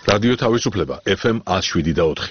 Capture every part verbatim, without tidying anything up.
რადიო თავისუფლება ეფ ემ one oh seven და four.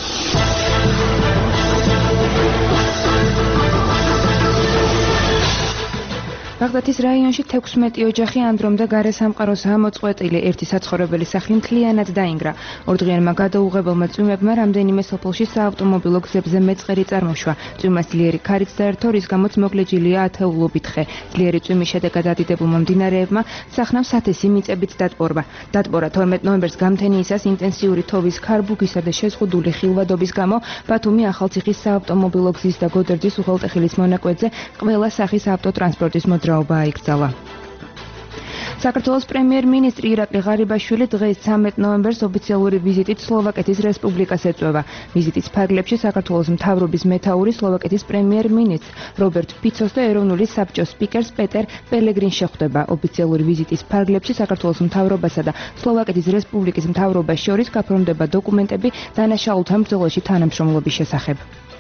ბაღდათის რაიონში თექვსმეტი ოჯახი ანდრომდა გარესამყაროსაა მოწყვეტილი. ერთი საცხოვრებელი სახლი მთლიანად დაინგრა. ორდღიანმა გადაუღებელმა წვიმებმა რამდენიმე სოფელში საავტომობილო გზებზე მეწყერი წარმოშვა. წვიმას ძლიერი ქარიც დაერთო, რის გამოც მოგლეჯილია ათეულობით ხე. ძლიერი წვიმის შედეგად ადიდებულმა მდინარეებმა სახნავს ათასი მიწებით დატბორვა. დატბორა თორმეტ ნოემბერს გამთენიისას ინტენსიური თოვის ქარბუქისა და შეზღუდული ხილვადობის გამო ბათუმი ახალციხის საავტომობილო გზის და გოდერძის უღელტეხილის მონაკვეთზე ყველა სახის ავტოტრანსპორტის მოძრაობა აიკრძალა. საქართველოს პრემიერ-მინისტრი ირაკლი ღარიბაშვილი დღეს ცამეტ ნოემბერს ოფიციალური ვიზიტით სლოვაკეთის რესპუბლიკას ეწვევა. ვიზიტის ფარგლებში საქართველოს მთავრობის მეთაური სლოვაკეთის პრემიერ-მინისტრ რობერტ ფიცოს და ეროვნული საბჭოს სპიკერს პეტერ პელეგრინს შეხვდება. ოფიციალური ვიზიტის ფარგლებში საქართველოს მთავრობასა და სლოვაკეთის რესპუბლიკის მთავრობას შორის გაფორმდება დოკუმენტები დანაშაულთან ბრძოლაში თანამშრომლობის შესახებ.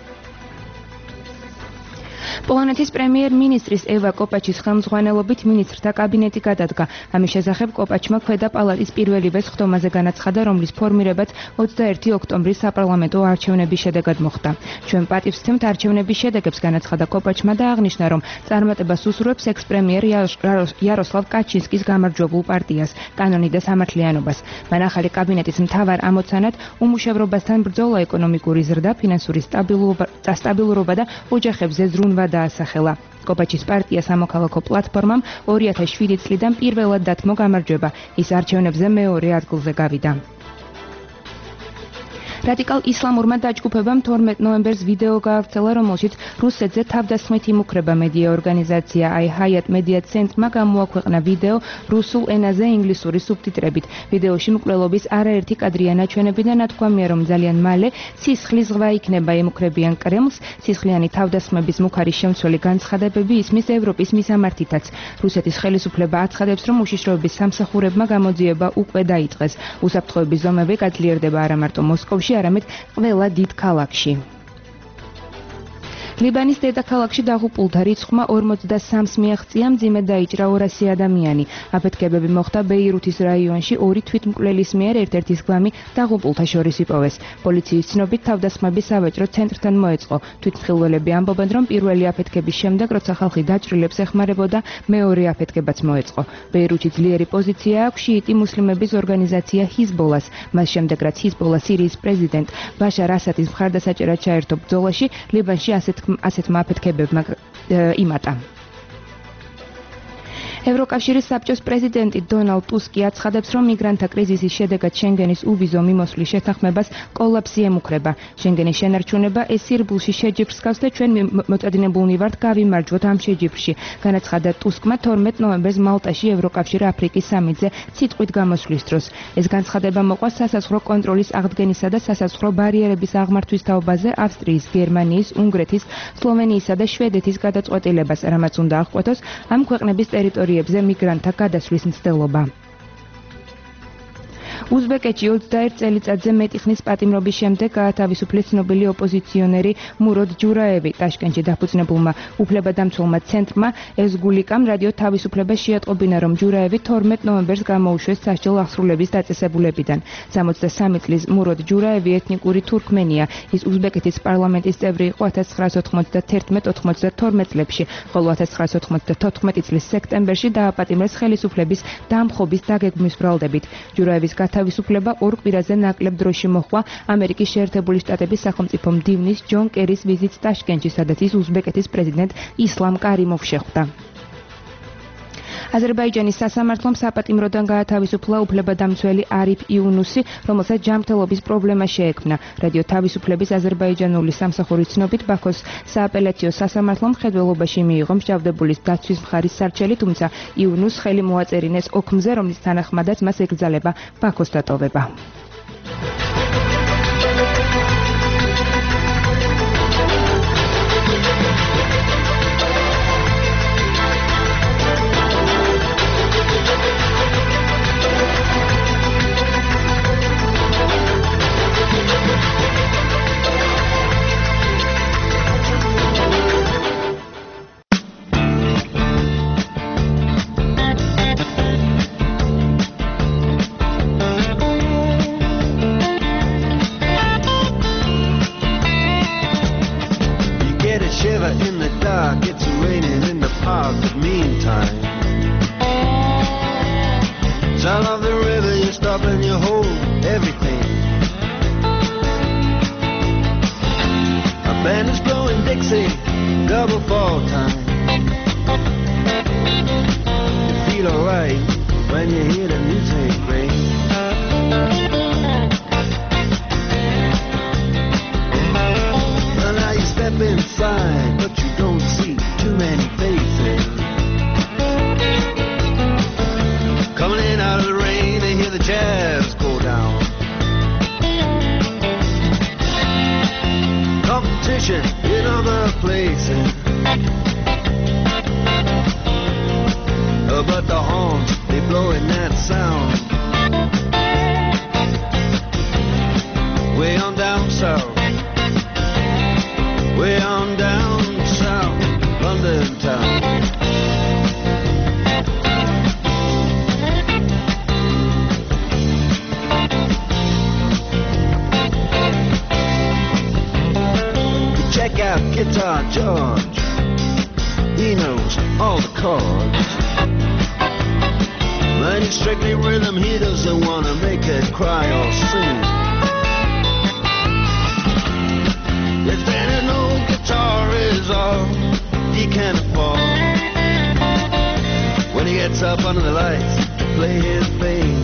პოლონეთის პრემიერ-მინისტრის ევა კოპაჩის ხელმძღვანელობით მინისტრთა კაბინეტი გადადგა. ამის შესახებ კოპაჩმა ქვედა პალატის პირველივე სხდომაზე განაცხადა, რომლის ფორმირებაც ოცდაერთი ოქტომბრის საპარლამენტო არჩევნების შედეგად მოხდა. ჩვენ პატივს ვცემთ არჩევნების შედეგებს, განაცხადა კოპაჩმა და აღნიშნა, რომ წარმატებას უსურვებს ექს-პრემიერ იაროსლავ კაჩინსკის გამარჯვებულ პარტიას, კანონი და სამართლიანობას. მან ახალი კაბინეტის მთავარ ამოცანად უმუშევრობასთან ბრძოლა, ეკონომიკური ზრდა, ფინანსური სტაბილურობა და ოჯახებზე ზრუნვა დაასახელა. კოპაჩის პარტია სამოქალაქო პლატფორმამ ორი ათას შვიდი წლიდან პირველად დათმო გამარჯვება. ის არჩევნებზე მეორე ადგილზე გავიდა. რადიკალ ისლამურმა დაჯგუფებამ თორმეტ ნოემბერს ვიდეო გაავრცელა, რომელშიც რუსეთზე თავდასხმით იმუქრება მედია ორგანიზაცია აი ჰაიატ მედია ცენტრმა გამოაქვეყნა ვიდეო რუსულ ენაზე ინგლისური სუბტიტრებით. ვიდეოში მკვლელობის არაერთი კადრია ნაჩვენები და ნათქვამია, რომ ძალიან მალე სისხლის ზღვა იქნება ემუქრებიან კრემლს. სისხლიანი თავდასხმების მუქარი შემცველი განცხადებები ისმის ევროპის მისამართითაც. რუსეთის ხელისუფლება აცხადებს, რომ უშიშროების სამსახურებმა გამოძიება უკვე დაიწყეს. უსაფრთხოების ზომები გაძლიერდება არა მარტო მოსკოვში, არამედ ყველა დიდ ქალაქში. ლიბანის დედაქალაქში დაღუპულთა რიცხვმა ორმოცდასამს მიაღწია, მძიმედ დაიჭრა ორასი ადამიანი. აფეთქებები მოხდა ბეირუთის რაიონში, ორი თვითმკვლელის მიერ ერთ-ერთი ზღვამი დაღუპულთა შორის იპოვეს. პოლიციის ცნობით თავდასხმების სავაჭრო ცენტრთან მოეწყო. თვითმხილველები ამბობენ, რომ პირველი აფეთქების შემდეგ, როცა ხალხი დაჭრილებს ეხმარებოდა, მეორე აფეთქებაც მოეწყო. ბეირუთში ძლიერი პოზიცია აქვს შიიტი მუსლიმების ორგანიზაცია ჰიზბოლას. მას შემდეგ, რაც ჰიზბოლა სირიის პრეზიდენტ ბაშარ ასადის მხარდასაჭერად ჩაერთო ბრძოლაში, ლიბანში ასეთ ასეთმა აფეთქებებმა იმატა. ევროკავშირის საბჭოს პრეზიდენტი დონალდ ტუსკი აცხადებს, რომ მიგრანტთა კრიზისის შედეგად შენგენის უვიზო მიმოსვლის შეთანხმებას კოლაფსი ემუქრება. შენგენის შენარჩუნება ეს სირბულში შეჯიბრს გავს და ჩვენ მოწადინებულნი ვართ გავიმარჯვოთ ამ შეჯიბრში. განაცხადა ტუსკმა თორმეტ ნოემბერს მალტაში ევროკავშირ აფრიკის სამიტზე სიტყვით გამოსვლის დროს. ეს განცხადება მოყვა სასაზღვრო კონტროლის აღდგენისა და სასაზღვრო ბარიერების აღმართვის თაობაზე ავსტრიის, გერმანიის, უნგრეთის, სლოვენიისა და შვედეთის გადაწყვეტილებას, რამაც უნდა აღკვეთოს ამ ქვეყნების ტერიტორიებზე მიგრანტთა გადასვლის მცდელობა. უზბეკეთში ოცდაერთ წელიწადზე მეტი ხნის პატიმრობის შემდეგ გაათავისუფლეს ცნობილი ოპოზიციონერი მუროდ ჯურაევი. ტაშკენტში დაფუძნებულმა უფლებადამცველმა ცენტრმა ეზგულიკამ რადიო თავისუფლებას შეატყობინა, რომ ჯურაევი თორმეტ ნოემბერს გამოუშვეს სასჯელ აღსრულების დაწესებულებიდან. სამოცდასამი წლის მუროდ ჯურაევი ეთნიკური თურქმენია. ის უზბეკეთის პარლამენტის წევრი იყო ათას ცხრაას ოთხმოცდათერთმეტ ოთხმოცდათორმეტ წლებში, ხოლო ათას ცხრაას ოთხმოცდათოთხმეტი წლის სექტემბერში დააპატიმრეს ხელისუფლების დამხობის დაგეგმვის ბრალდებით. ჯურაევის თავისუფლება ორ კვირაზე ნაკლებ დროში მოჰყვა ამერიკის შეერთებული შტატების სახელმწიფო მდივნის ჯონ კერის ვიზიტს ტაშკენტში, სადაც ის უზბეკეთის პრეზიდენტ ისლამ კარიმოვს შეხვდა. აზერბაიჯანის სასამართლომ საპატიმროდან გაათავისუფლა უფლებადამცველი არიფ იუნუსი, რომელსაც ჯანმრთელობის პრობლემა შეექმნა. რადიო თავისუფლების აზერბაიჯანული სამსახურის ცნობით, ბაქოს სააპელაციო სასამართლომ მხედველობაში მიიღო მსჯავრდებულის დაცვის მხარის სარჩელი, თუმცა იუნუსს ხელი მოაწერინეს ოქმზე, რომლის თანახმადაც მას ეკრძალება ბაქოს დატოვება. it dark, it's raining in the park, but meantime, sound of the river, you stop and you hold everything. A band is blowing Dixie, double fall time. You feel alright when you hear the music ring. Well, now you step inside, but you don't see too many faces. Coming in out of the rain, they hear the jazz go down. Competition in other places, oh, but the horns, they blowing that sound. Way on down south, way on down south, London town. Check out Guitar George, he knows all the chords. When it's strictly rhythm, he doesn't want to make it cry or sing. If then an old guitar is all he can afford, when he gets up under the lights to play his thing,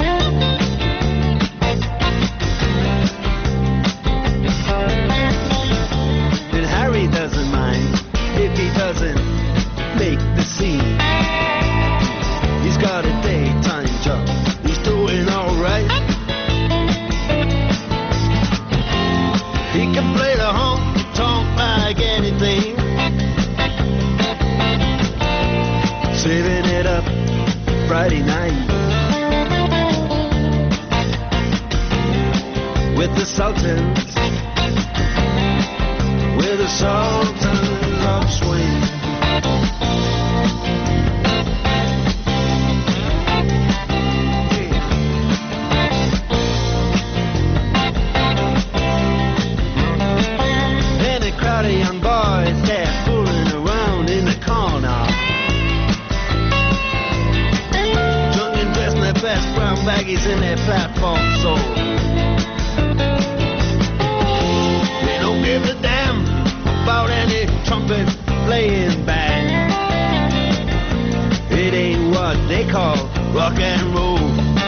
Harry doesn't mind if he doesn't make the scene. He's got a daytime job, he's doing alright. He can play the honky-tonk like anything, saving it up Friday night with the Sultans, with the Sultans of Swing. And a crowd of young boys, they're fooling around in the corner, drunk and dressed in their best brown baggies in their platform soles. They don't give a damn about any trumpet playing band. It ain't what they call rock and roll.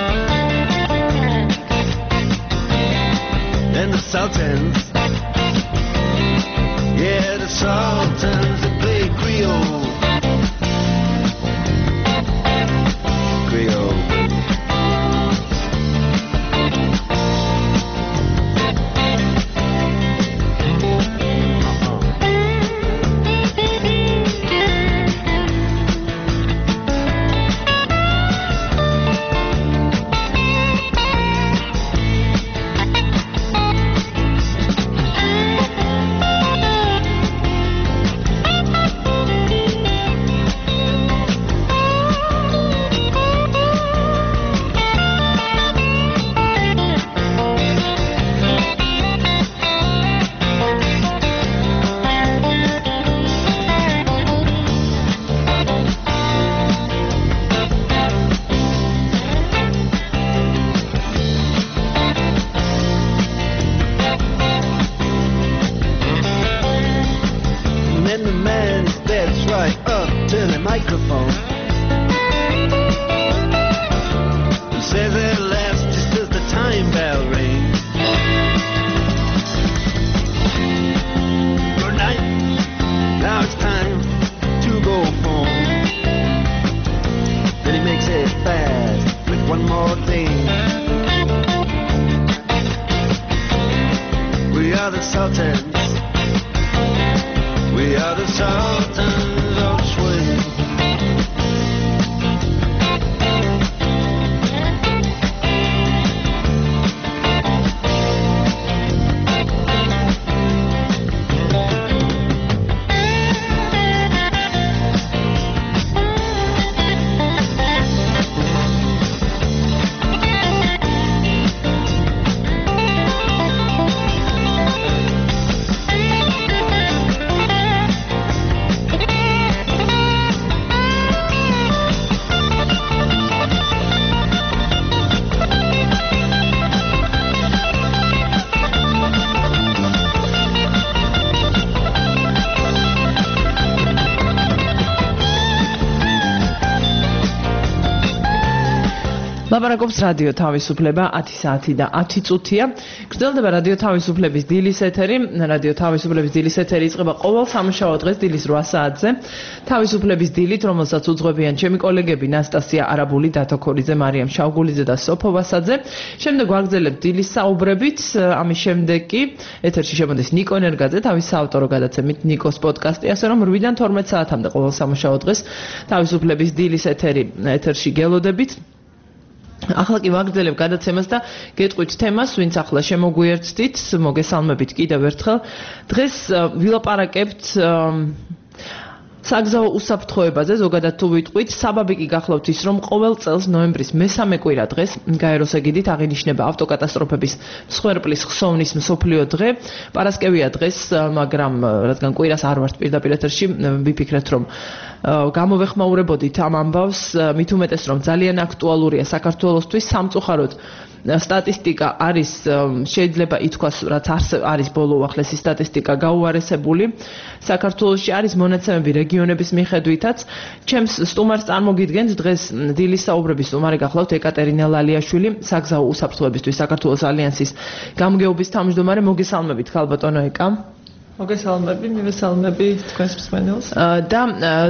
And the Sultans, yeah, the Sultans, they play Creole. Creole. ლაპარაკობს რადიო თავისუფლება ათი საათი და ათი წუთია. გრძელდება რადიო თავისუფლების დილის ეთერი. რადიო თავისუფლების დილის ეთერი იწყება ყოველ სამუშაო დღეს დილის რვა საათზე. თავისუფლების დილით, რომელსაც უძღვებიან ჩემი კოლეგები ნასტასია არაბული, დათო ქორიძე, მარიამ შავგულიძე და სოფო ვასაძე. შემდეგ ვაგრძელებთ დილის საუბრებით. ამის შემდეგ კი ეთერში შემოდის ნიკო ენერგაძე თავის საავტორო გადაცემით ნიკოს პოდკასტი, ასე რომ რვიდან თორმეტ საათამდე ყოველ სამუშაო დღეს თავისუფლების დილის ეთერი ეთერში გელოდებით. ახლა კი ვაგრძელებ გადაცემას და გეტყვით თემას, ვინც ახლა შემოგვიერთდით, მოგესალმებით კიდევ ერთხელ. დღეს ვილაპარაკებთ საგზაო უსაფრთხოებაზე, ზოგადად თუ ვიტყვით, საბაბი კი გახლავთ ის, რომ ყოველ წელს ნოემბრის მესამე კვირა დღეს გაეროს ეგიდით აღინიშნება ავტოკატასტროფების მსხვერპლის ხსოვნის მსოფლიო დღე. პარასკევია დღეს, მაგრამ რადგან კვირას არ ვართ პირდაპირ ეთერში, ვიფიქრეთ, რომ გამოვეხმაურებოდით ამ ამბავს, მით უმეტეს, რომ ძალიან აქტუალურია საქართველოსთვის. სამწუხაროდ სტატისტიკა არის, შეიძლება ითქვას, რაც არის ბოლო უახლესი სტატისტიკა გაუარესებული. საქართველოში არის მონაცემები რეგიონების მიხედვითაც. ჩემს სტუმარს წარმოგიდგენთ დღეს დილის საუბრების სტუმარი გახლავთ ეკატერინა ლალიაშვილი, საგზაო უსაფრთხოებისთვის საქართველოს ალიანსის გამგეობის თავმჯდომარე. მოგესალმებით, ქალბატონო ეკა. მოგესალმები, მივესალმები თქვენს მსმენელს. და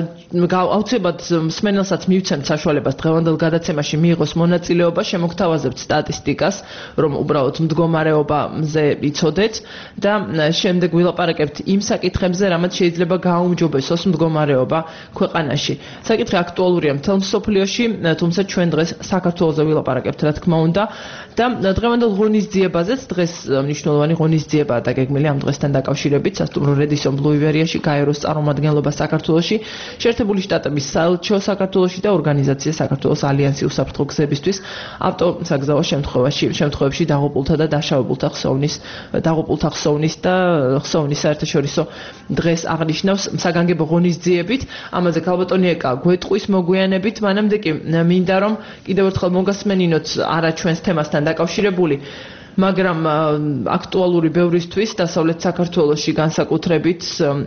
აუცილებლად მსმენელსაც მივცემთ საშუალებას დღევანდელ გადაცემაში მიიღოს მონაწილეობა, შემოგთავაზებთ სტატისტიკას, რომ უბრალოდ მდგომარეობაზე იცოდეთ და შემდეგ ვილაპარაკებთ იმ საკითხებზე, რამაც შეიძლება გააუმჯობესოს მდგომარეობა ქვეყანაში. საკითხი აქტუალურია მთელ მსოფლიოში, თუმცა ჩვენ დღეს საქართველოზე ვილაპარაკებთ, რა თქმა უნდა, და დღევანდელ ღონისძიებაზეც დღეს მნიშვნელოვანი ღონისძიებაა დაგეგმილი ამ დღესთან დაკავშირებით. სასტუმრო რედისონ ბლუივერიაში გაეროს წარმომადგენლობა საქართველოში, შეერთებული შტატების საელჩო საქართველოში და ორგანიზაცია საქართველოს ალიანსი უსაფრთხო გზებისთვის ავტოსაგზაო შემთხვევაში შემთხვევებში დაღუპულთა და დაშავებულთა ხსოვნის დაღუპულთა ხსოვნის და ხსოვნის საერთაშორისო დღეს აღნიშნავს საგანგებო ღონისძიებით. ამაზე ქალბატონი ეკა გვეტყვის მოგვიანებით, მანამდე კი მინდა რომ კიდევ ერთხელ მოგასმენინოთ არა ჩვენს თემასთან დაკავშირებული, მაგრამ აქტუალური ბევრისთვის დასავლეთ საქართველოში განსაკუთრებით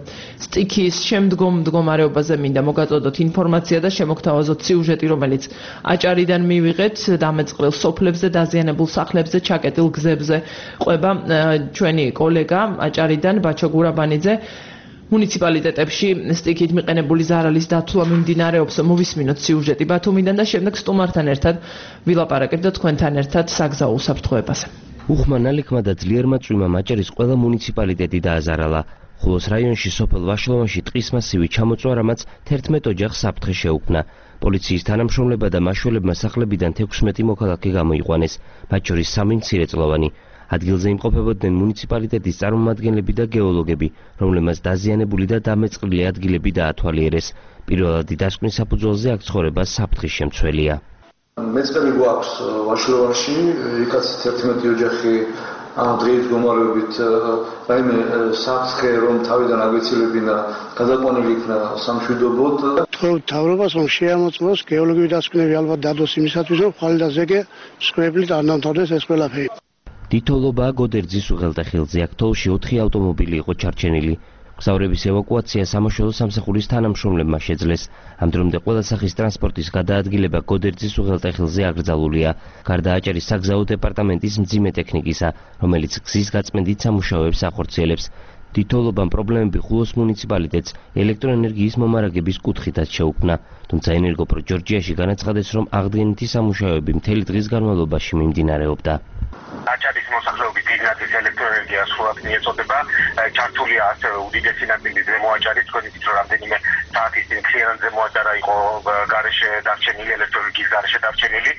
სტიქიის შემდგომ მდგომარეობაზე მინდა მოგაწოდოთ ინფორმაცია და შემოგთავაზოთ სიუჟეტი, რომელიც აჭარიდან მივიღეთ, დამეწყრელ სოფლებზე, დაზიანებულ სახლებზე, ჩაკეტილ გზებზე ყვება ჩვენი კოლეგა აჭარიდან ბაჩო გურაბანიძე. მუნიციპალიტეტებში სტიქით მიყენებული ზარალის დათვლა მიმდინარეობს. მოვისმინოთ სიუჟეტი ბათუმიდან და შემდეგ სტუმართან ერთად ვილაპარაკებთ და თქვენთან ერთად საგზაო უსაფრთხოებაზე. უხმა ნალექმა და ძლიერმა წვიმამ აჭარის ყველა მუნიციპალიტეტი დააზარალა. ხულოს რაიონში სოფელ ვაშლოვანში ტყის მასივი ჩამოწვა, რამაც თერთმეტ ოჯახს საფრთხე შეუქმნა. პოლიციის თანამშრომლებმა და მაშველებმა სახლებიდან თექვსმეტი მოქალაქე გამოიყვანეს, მათ შორის სამი მცირეწლოვანი. ადგილზე იმყოფებოდნენ მუნიციპალიტეტის წარმომადგენლები და გეოლოგები, რომლებმაც დაზიანებული და დამეწყრილი ადგილები დაათვალიერეს. პირველადი დასკვნის საფუძველზე აქ ცხოვრება საფრთხის შემცველია. მეწყები გვაქვს ვაშლოვანში, იქაც თერთმეტი ოჯახი დღეის მდგომარეობით რაიმე საფრთხე რომ თავიდან აგვეცილებინა, გადაყვანილი იქნა სამშვიდობოდ. ვთქვით მთავრობას, რომ შეამოწმოს გეოლოგიური დასკვნები ალბათ დადოს იმისათვის, რომ ხვალ და ზეგე მსხვერპლით არ ნამთავრდეს ეს ყველაფერი. დითოლობა გოდერძის უღელტეხილზე, აქ თოლში ოთხი ავტომობილი იყო ჩარჩენილი. მგზავრების ევაკუაცია სამაშველო სამსახურის თანამშრომლებმა შეძლეს. ამ დრომდე ყველა სახის ტრანსპორტის გადაადგილება გოდერძის უღელტეხილზე აკრძალულია. გარდა აჭარის საგზაო დეპარტამენტის მძიმე ტექნიკისა, რომელიც გზის გაწმენდით სამუშაოებს ახორციელებს. დითოლობამ პრობლემები ხულოს მუნიციპალიტეტს ელექტროენერგიის მომარაგების კუთხითაც შეუქმნა. თუმცა ენერგოპრო ჯორჯიაში განაცხადეს, რომ აღდგენითი სამუშაოები მთელი დღის განმავლობაში მიმდინარეობდა. აჭარის მოსახლეობის დიდი ნაწილი ელექტროენერგიას სრულად მიეწოდება, ჩართულია ასევე უდიდესი ნაწილი ზემო აჭარის, თქვენ იცით რომ რამდენიმე საათის წინ ქლიანად ზემო აჭარა იყო გარეშე დარჩენილი, ელექტროენერგიის გარეშე დარჩენილი.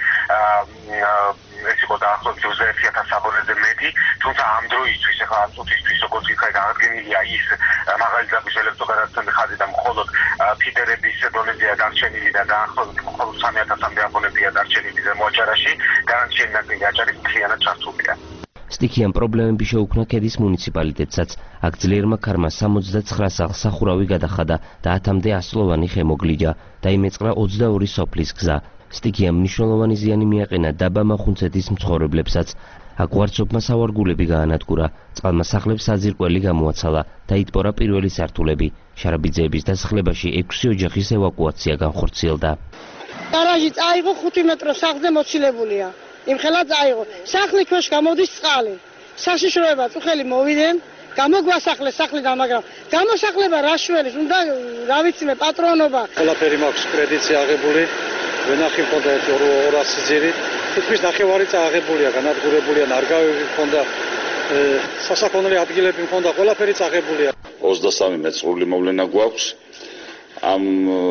ეს იყო დაახლოებით ოცდაერთი ათასი აბონენტზე მეტი, თუმცა ამ დროისთვის, ახლა ამ წუთისთვის, როგორც იქნება აღდგენილია ის მაღალი ძაბვის ელექტროგადაცემის ხაზი და მხოლოდ ფიდერების დონეზეა დარჩენილი და დაახლოებით მხოლოდ სამი ათასამდე აბონენტია დარჩენილი ზემო აჭარაში, განაჩენი ნაწილი აჭარის მთლიანად ჩართულია. სტიქიამ პრობლემები შეუქმნა ქედის მუნიციპალიტეტსაც. აქ ძლიერმა ქარმა სამოცდაცხრა სახლს სახურავი გადახადა და ათამდე ასლოვანი ხე მოგლიჯა. დაიმეწყრა ოცდაორი სოფლის გზა. სტიქიამ მნიშვნელოვანი ზიანი მიაყენა დაბა მახუნცეთის მცხოვრებლებსაც. აქ ვარცოფმა სავარგულები გაანადგურა. წყალმა სახლებს საძირკველი გამოაცალა და იტბორა პირველი სართულები. შარაბიძეების დასახლებაში ექვსი ოჯახის ევაკუაცია განხორციელდა. გარაჟი წაიღო ხუთი მეტრო სახლზე მოცილებულია. იმხელა წაიღო. სახლი ქვეშ გამოდის წყალი. საშიშროება წუხელი მოვიდნენ. გამოგვასახლეს სახლიდან, მაგრამ გამოსახლება რაშველის, უნდა რა ვიცი მე პატრონობა. ყველაფერი მაქვს კრედიტზე აღებული, ვენახი მქონდა ორასი ძირი, თითქმის ნახევარი წაღებულია, განადგურებულია, ნარგავები მქონდა, სასაქონლე ადგილები მქონდა, ყველაფერი წაღებულია. ოცდასამი მეწყრული მოვლენა გვაქვს. ამ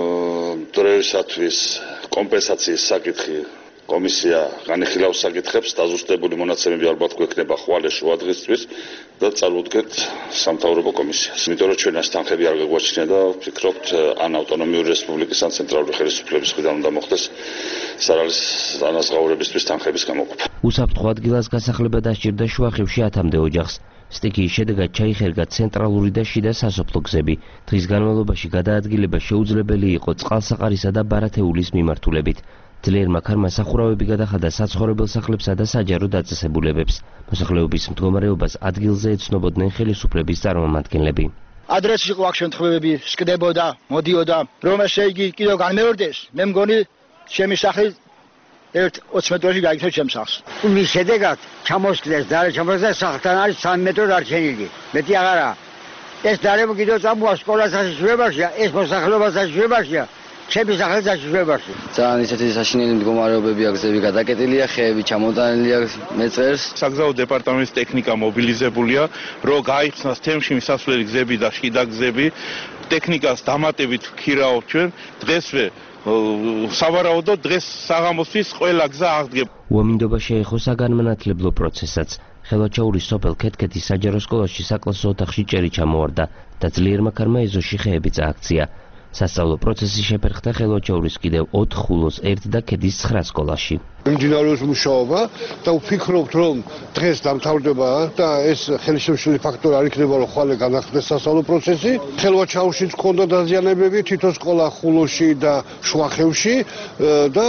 დროისათვის კომპენსაციის საკითხი კომისია განიხილავს საკითხებს, დაზუსტებული მონაცემები ალბათ გვექნება ხვალე შუა დღისთვის და წარუდგენთ სამთავრობო კომისიას. იმიტომ რომ ჩვენ ეს თანხები არ გაგვაჩნია და ვფიქრობთ ან ავტონომიური რესპუბლიკის ან ცენტრალური ხელისუფლების მხრიდან უნდა მოხდეს სარალის ანაზღაურებისთვის თანხების გამოყოფა. უსაფრთხო ადგილას გასახლება დასჭირდა შუახევში ათამდე ოჯახს. სტიქიის შედეგად ჩაიხერგა ცენტრალური და შიდა სასოფლო გზები. დღის განმავლობაში გადაადგილება შეუძლებელი იყო წყალსაყარისა და ბარათეულის მიმართულებით. ძლიერმა ქარმა სახურავები გადახადა საცხოვრებელ სახლებსა და საჯარო დაწესებულებებს. მოსახლეობის მდგომარეობას ადგილზე ეცნობოდნენ ხელისუფლების წარმომადგენლები. ადრესში იყო აქ შემთხვევები, სკდებოდა, მოდიოდა, რომ ესე იგი კიდევ განმეორდეს, მე მგონი ჩემი სახლი ერთ ოცი მეტრში გაიქცევს ჩემს სახლს. მის შედეგად ჩამოსკლეს და ჩამოსკლეს სახლთან არის სამი მეტრო დარჩენილი. მეტი აღარა. ეს დარემო კიდევ წამოვა სკოლას საშიშროებაშია, ეს მოსახლეობა საშიშროებაშია. ჩემი სახლი საშიშროებაში. ძალიან ისეთი საშინელი მდგომარეობებია, გზები გადაკეტილია, ხეები ჩამოტანილია მეწერს. საგზაო დეპარტამენტის ტექნიკა მობილიზებულია, რომ გაიხსნას თემში მისასვლელი გზები და შიდა გზები. ტექნიკას დამატებით ვქირავთ ჩვენ დღესვე სავარაუდოდ დღეს საღამოსთვის ყველა გზა აღდგება. უამინდობა შეეხო საგანმანათლებლო პროცესაც. ხელვაჩაურის სოფელ ქეთქეთის საჯარო სკოლაში საკლასო ოთახში ჭერი ჩამოვარდა და ძლიერმა ქარმა ეზოში ხეები წააქცია. სასწავლო პროცესი შეფერხდა ხელვაჩაურის კიდევ ოთხ ხულოს ერთ და ქედის ცხრა სკოლაში. მიმდინარეობს მუშაობა და ვფიქრობთ რომ დღეს დამთავრდება და ეს ხელისუფლების ფაქტორი არ იქნება რომ ხვალე განახლდეს სასწავლო პროცესი. ხელვაჩაურშიც ჰქონდა დაზიანებები თითო სკოლა ხულოში და შუახევში და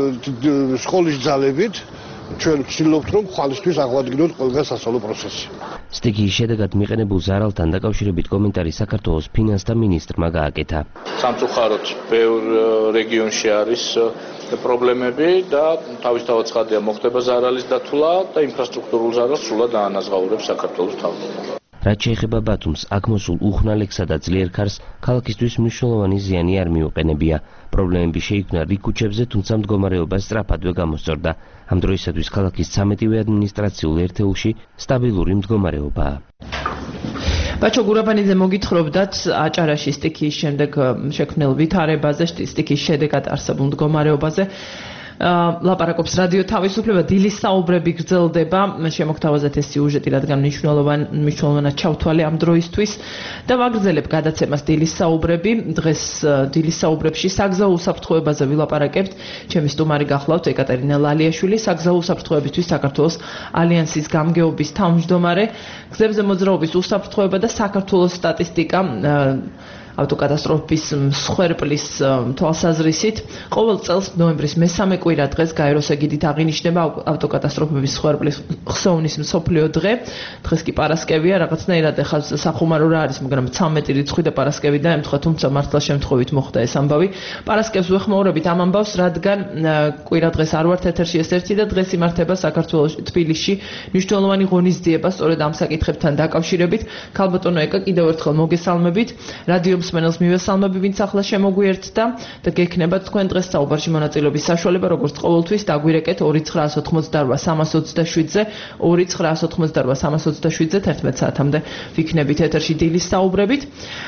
სკოლის ძალებით ჩვენ ვცდილობთ რომ ხვალისთვის აღვადგინოთ ყველგან სასწავლო პროცესი. სტიქიის შედეგად მიყენებულ ზარალთან დაკავშირებით კომენტარი საქართველოს ფინანსთა მინისტრმა გააკეთა. სამწუხაროდ ბევრ რეგიონში არის პრობლემები და თავისთავად ცხადია მოხდება ზარალის დათვლა და ინფრასტრუქტურულ ზარალს სრულად დაანაზღაურებს საქართველოს მთავრობა. რაც შეეხება ბათუმს, აქ მოსულ უხნალექსა და ძლიერ ქარს ქალაქისთვის მნიშვნელოვანი ზიანი არ მიუყენებია. პრობლემები შეიქმნა რიგ ქუჩებზე, თუმცა მდგომარეობა სწრაფადვე გამოსწორდა. ამ დროისათვის ქალაქის ცამეტივე ადმინისტრაციულ ერთეულში სტაბილური მდგომარეობაა. ბაჩო გურაბანიძე მოგითხრობდათ აჭარაში სტიქიის შემდეგ შექმნილ ვითარებაზე, სტიქიის შედეგად არსებულ მდგომარეობაზე. ლაპარაკობს რადიო თავისუფლება, დილის საუბრები გრძელდება, შემოგთავაზეთ ეს სიუჟეტი, რადგან მნიშვნელოვანად ჩავთვალე ამ დროისთვის და ვაგრძელებ გადაცემას დილის საუბრები. დღეს დილის საუბრებში საგზაო უსაფრთხოებაზე ვილაპარაკებთ. ჩემი სტუმარი გახლავთ ეკატერინა ლალიაშვილი, საგზაო უსაფრთხოებისთვის საქართველოს ალიანსის გამგეობის თავმჯდომარე, გზებზე მოძრაობის უსაფრთხოება და საქართველოს სტატისტიკა ავტოკატასტროფის მსხვერპლის თვალსაზრისით. ყოველ წელს ნოემბრის მესამე კვირა დღეს გაეროს ეგიდით აღინიშნება ავტოკატასტროფების მსხვერპლის ხსოვნის მსოფლიო დღე. დღეს კი პარასკევია, რაღაცნაირად ეხლა სახუმარო რა არის, მაგრამ ცამეტი რიცხვი და პარასკევი დაემთხვა, თუმცა მართლა შემთხვევით მოხდა ეს ამბავი. პარასკევს ვეხმაურებით ამ ამბავს, რადგან კვირა დღეს არ ვართ ეთერში ეს ერთი და დღეს იმართება საქართველოში თბილისში მნიშვნელოვანი ღონისძიება სწორედ ამ საკითხებთან დაკავშირებით. ქალბატონო ეკა, კიდევ ერთხელ მოგესალმებით. რადიო მსმენელს მივესალმები, ვინც ახლა შემოგვიერთდა და გექნება თქვენ დღეს საუბარში მონაწილეობის საშუალება, როგორც ყოველთვის დაგვირეკეთ ორი ცხრაას ოცდაოთხ სამას ოცდაშვიდზე, ორი ცხრაას ოცდაოთხ სამას ოცდაშვიდზე თერთმეტ საათამდე ვიქნებით ეთერში დილის საუბრებით.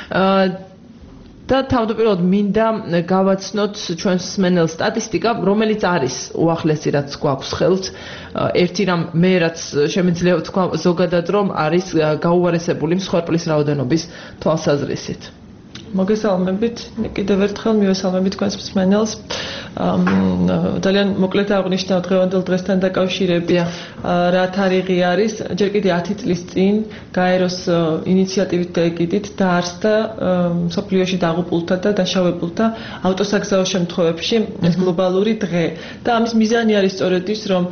და თავდაპირველად მინდა გავაცნოთ ჩვენს მსმენელს სტატისტიკა, რომელიც არის უახლესი რაც გვაქვს ხელთ. ერთი რამ მე რაც შემიძლია ვთქვა ზოგადად რომ არის გაუარესებული მსხვერპლის რაოდენობის თვალსაზრისით. მოგესალმებით, კიდევ ერთხელ მივესალმებით თქვენს მსმენელს. ძალიან მოკლედ აღნიშნავ დღევანდელ დღესთან დაკავშირებით, რა თარიღი არის. ჯერ კიდევ ათი წლის წინ გაეროს ინიციატივით და ეგიდით დაარსდა მსოფლიოში დაღუპულთა და დაშავებულთა ავტოსაგზაო შემთხვევებში ეს გლობალური დღე. და ამის მიზანი არის სწორედ ის, რომ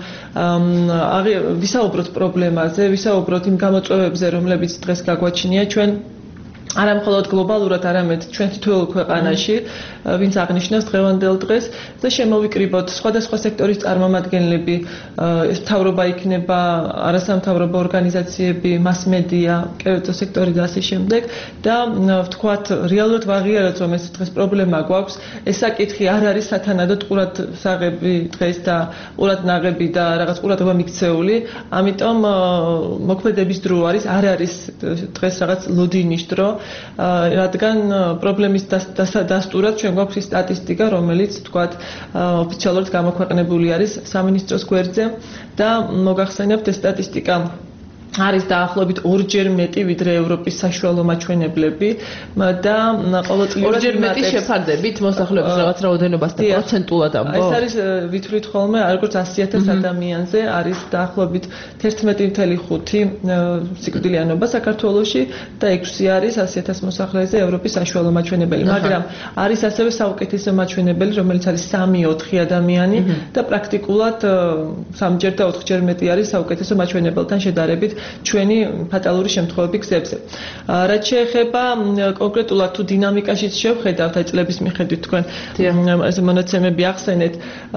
ვისაუბროთ პრობლემაზე, ვისაუბროთ იმ გამოწვევებზე, რომლებიც დღეს გაგვაჩნია ჩვენ არა მხოლოდ გლობალურად, არამედ ჩვენ თითოეულ ქვეყანაში, ვინც აღნიშნავს დღევანდელ დღეს და შემოვიკრიბოთ სხვადასხვა სექტორის წარმომადგენლები, ეს მთავრობა იქნება, არასამთავრობო ორგანიზაციები, მასმედია, კერძო სექტორი და ასე შემდეგ და ვთქვათ, რეალურად ვაღიაროთ, რომ ეს დღეს პრობლემა გვაქვს, ეს საკითხი არ არის სათანადოდ ყურადსაღები დღეს და ყურადნაღები და რაღაც ყურადღება მიქცეული, ამიტომ მოქმედების დრო არის, არ არის დღეს რაღაც ლოდინის დრო, რადგან პრობლემის დასტურად ჩვენ გვაქვს ის სტატისტიკა, რომელიც თქვათ ოფიციალურად გამოქვეყნებული არის სამინისტროს გვერდზე და მოგახსენებთ ეს სტატისტიკა არის დაახლოებით ორჯერ მეტი ვიდრე ევროპის საშუალო მაჩვენებლები და ყოველწლიურად ორჯერ მეტი შეფარდებით მოსახლეობის რაღაც რაოდენობას და პროცენტულად ამბობ. ეს არის ვითვლით ხოლმე როგორც ასი ათას ადამიანზე არის დაახლოებით თერთმეტი წელი ხუთი სიკვდილიანობა საქართველოში და ექვსი არის ასი ათას მოსახლეზე ევროპის საშუალო მაჩვენებელი, მაგრამ არის ასევე საუკეთესო მაჩვენებელი, რომელიც არის სამი ოთხი ადამიანი და პრაქტიკულად სამჯერ და ოთხჯერ მეტი არის საუკეთესო მაჩვენებელთან შედარებით ჩვენი ფატალური შემთხვევები გზებზე. რაც შეეხება კონკრეტულად თუ დინამიკაშიც შევხედავთ, აი წლების მიხედვით თქვენ ეს მონაცემები ახსენეთ,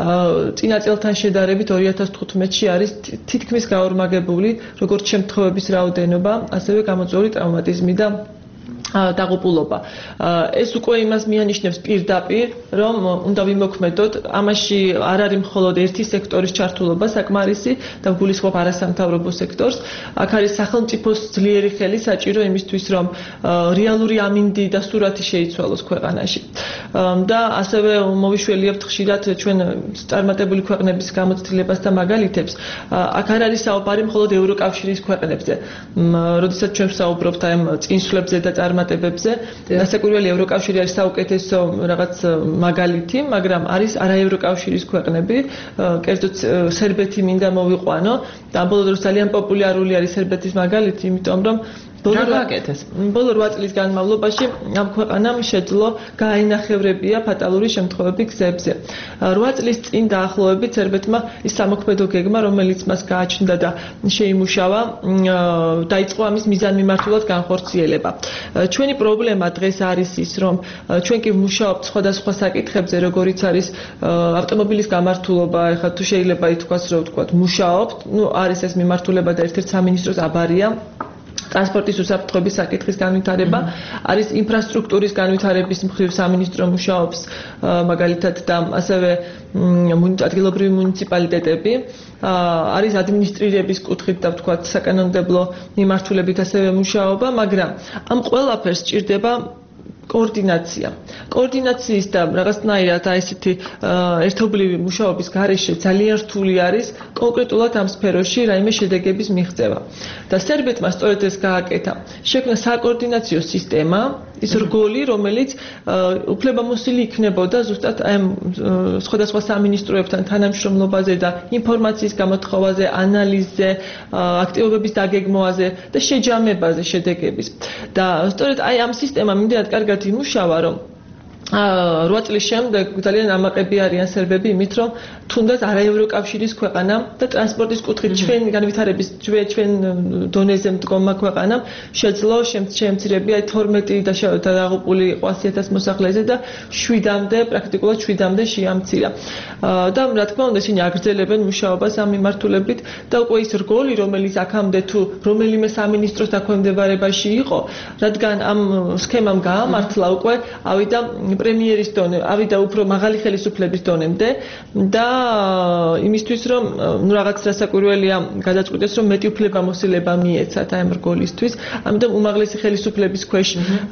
წინა წელთან შედარებით ორი ათას თხუთმეტში არის თითქმის გაორმაგებული როგორც შემთხვევების რაოდენობა, ასევე გამოწვეული ტრავმატიზმი და დაღუპულობა. ეს უკვე იმას მიანიშნებს პირდაპირ, რომ უნდა ვიმოქმედოთ, ამაში არ არის მხოლოდ ერთი სექტორის ჩართულობა საკმარისი და გულისხმობ არასამთავრობო სექტორს. აქ არის სახელმწიფოს ძლიერი ხელი საჭირო იმისთვის, რომ რეალური ამინდი და სურათი შეიცვალოს ქვეყანაში. და ასევე მოვიშველიებთ ხშირად ჩვენ წარმატებული ქვეყნების გამოცდილებას და მაგალითებს. აქ არ არის საუბარი მხოლოდ ევროკავშირის ქვეყნებზე. როდესაც ჩვენ ვსაუბრობთ აი წინსვლებზე და წარმატებებზე, დასაკვირველი ევროკავშირი არის საუკეთესო რაღაც მაგალითი, მაგრამ არის არაევროკავშირის ქვეყნები, კერძოდ სერბეთი მინდა მოვიყვანო და ბოლო დროს ძალიან პოპულარული არის სერბეთის მაგალითი, იმიტომ რომ ბოლო რვა წლის განმავლობაში ამ ქვეყანამ შეძლო გაენახევრებია ფატალური შემთხვევები გზებზე. რვა წლის წინ დაახლოებით სერბეთმა ის სამოქმედო გეგმა, რომელიც მას გააჩნდა და შეიმუშავა, დაიწყო ამის მიზანმიმართულად განხორციელება. ჩვენი პრობლემა დღეს არის ის, რომ ჩვენ კი ვმუშაობთ სხვადასხვა საკითხებზე, როგორიც არის ავტომობილის გამართულობა, ეხლა თუ შეიძლება ითქვას, რომ ვთქვათ, მუშაობთ, ну არის ეს მიმართულება და ერთ-ერთ სამინისტროს აბარია. ტრანსპორტის უსაფრთხოების საკითხის განვითარება, არის ინფრასტრუქტურის განვითარების მხრივ სამინისტრო მუშაობს მაგალითად და ასევე ადგილობრივი მუნიციპალიტეტები, არის ადმინისტრირების კუთხით და ვთქვათ საკანონმდებლო მიმართულებით ასევე მუშაობა, მაგრამ ამ ყველაფერს სჭირდება კოორდინაცია. კოორდინაციის და რაღაცნაირად აი ესეთი ერთობლივი მუშაობის გარეშე ძალიან რთული არის კონკრეტულად ამ სფეროში რაიმე შედეგების მიღწევა. და სერბეთმა სწორედ ეს გააკეთა. შექმნა საკოორდინაციო სისტემა, ის რგოლი, რომელიც უფლებამოსილი იქნებოდა ზუსტად აი სხვადასხვა სამინისტროებთან თანამშრომლობაზე და ინფორმაციის გამოთხოვაზე, ანალიზზე, აქტივობების დაგეგმვაზე და შეჯამებაზე შედეგების. და სწორედ აი ამ სისტემამ იმდენად კარგად იმუშავა, რომ რვა წლის შემდეგ ძალიან ამაყები არიან სერბები იმით, რომ თუნდაც არაევროკავშირის ქვეყანამ და ტრანსპორტის კუთხით ჩვენ განვითარების ჩვენ დონეზე მდგომა ქვეყანამ შეძლო შემცირებია თორმეტი და დაღუპული იყო ასი ათას მოსახლეზე და შვიდამდე პრაქტიკულად შვიდამდე შეამცირა. და რა თქმა უნდა ისინი აგრძელებენ მუშაობას ამ მიმართულებით და უკვე ის რგოლი, რომელიც აქამდე თუ რომელიმე სამინისტროს დაქვემდებარებაში იყო, რადგან ამ სქემამ გაამართლა უკვე ავიდა პრემიერის დონე, ავიდა უფრო მაღალი ხელისუფლების დონემდე და იმისთვის რომ ნუ რაღაც დასაკვირველია გადაწყვიტეს რომ მეტი უფლებამოსილება მიეცათ აი ამ რგოლისთვის, ამიტომ უმაღლესი ხელისუფლების ქვეშ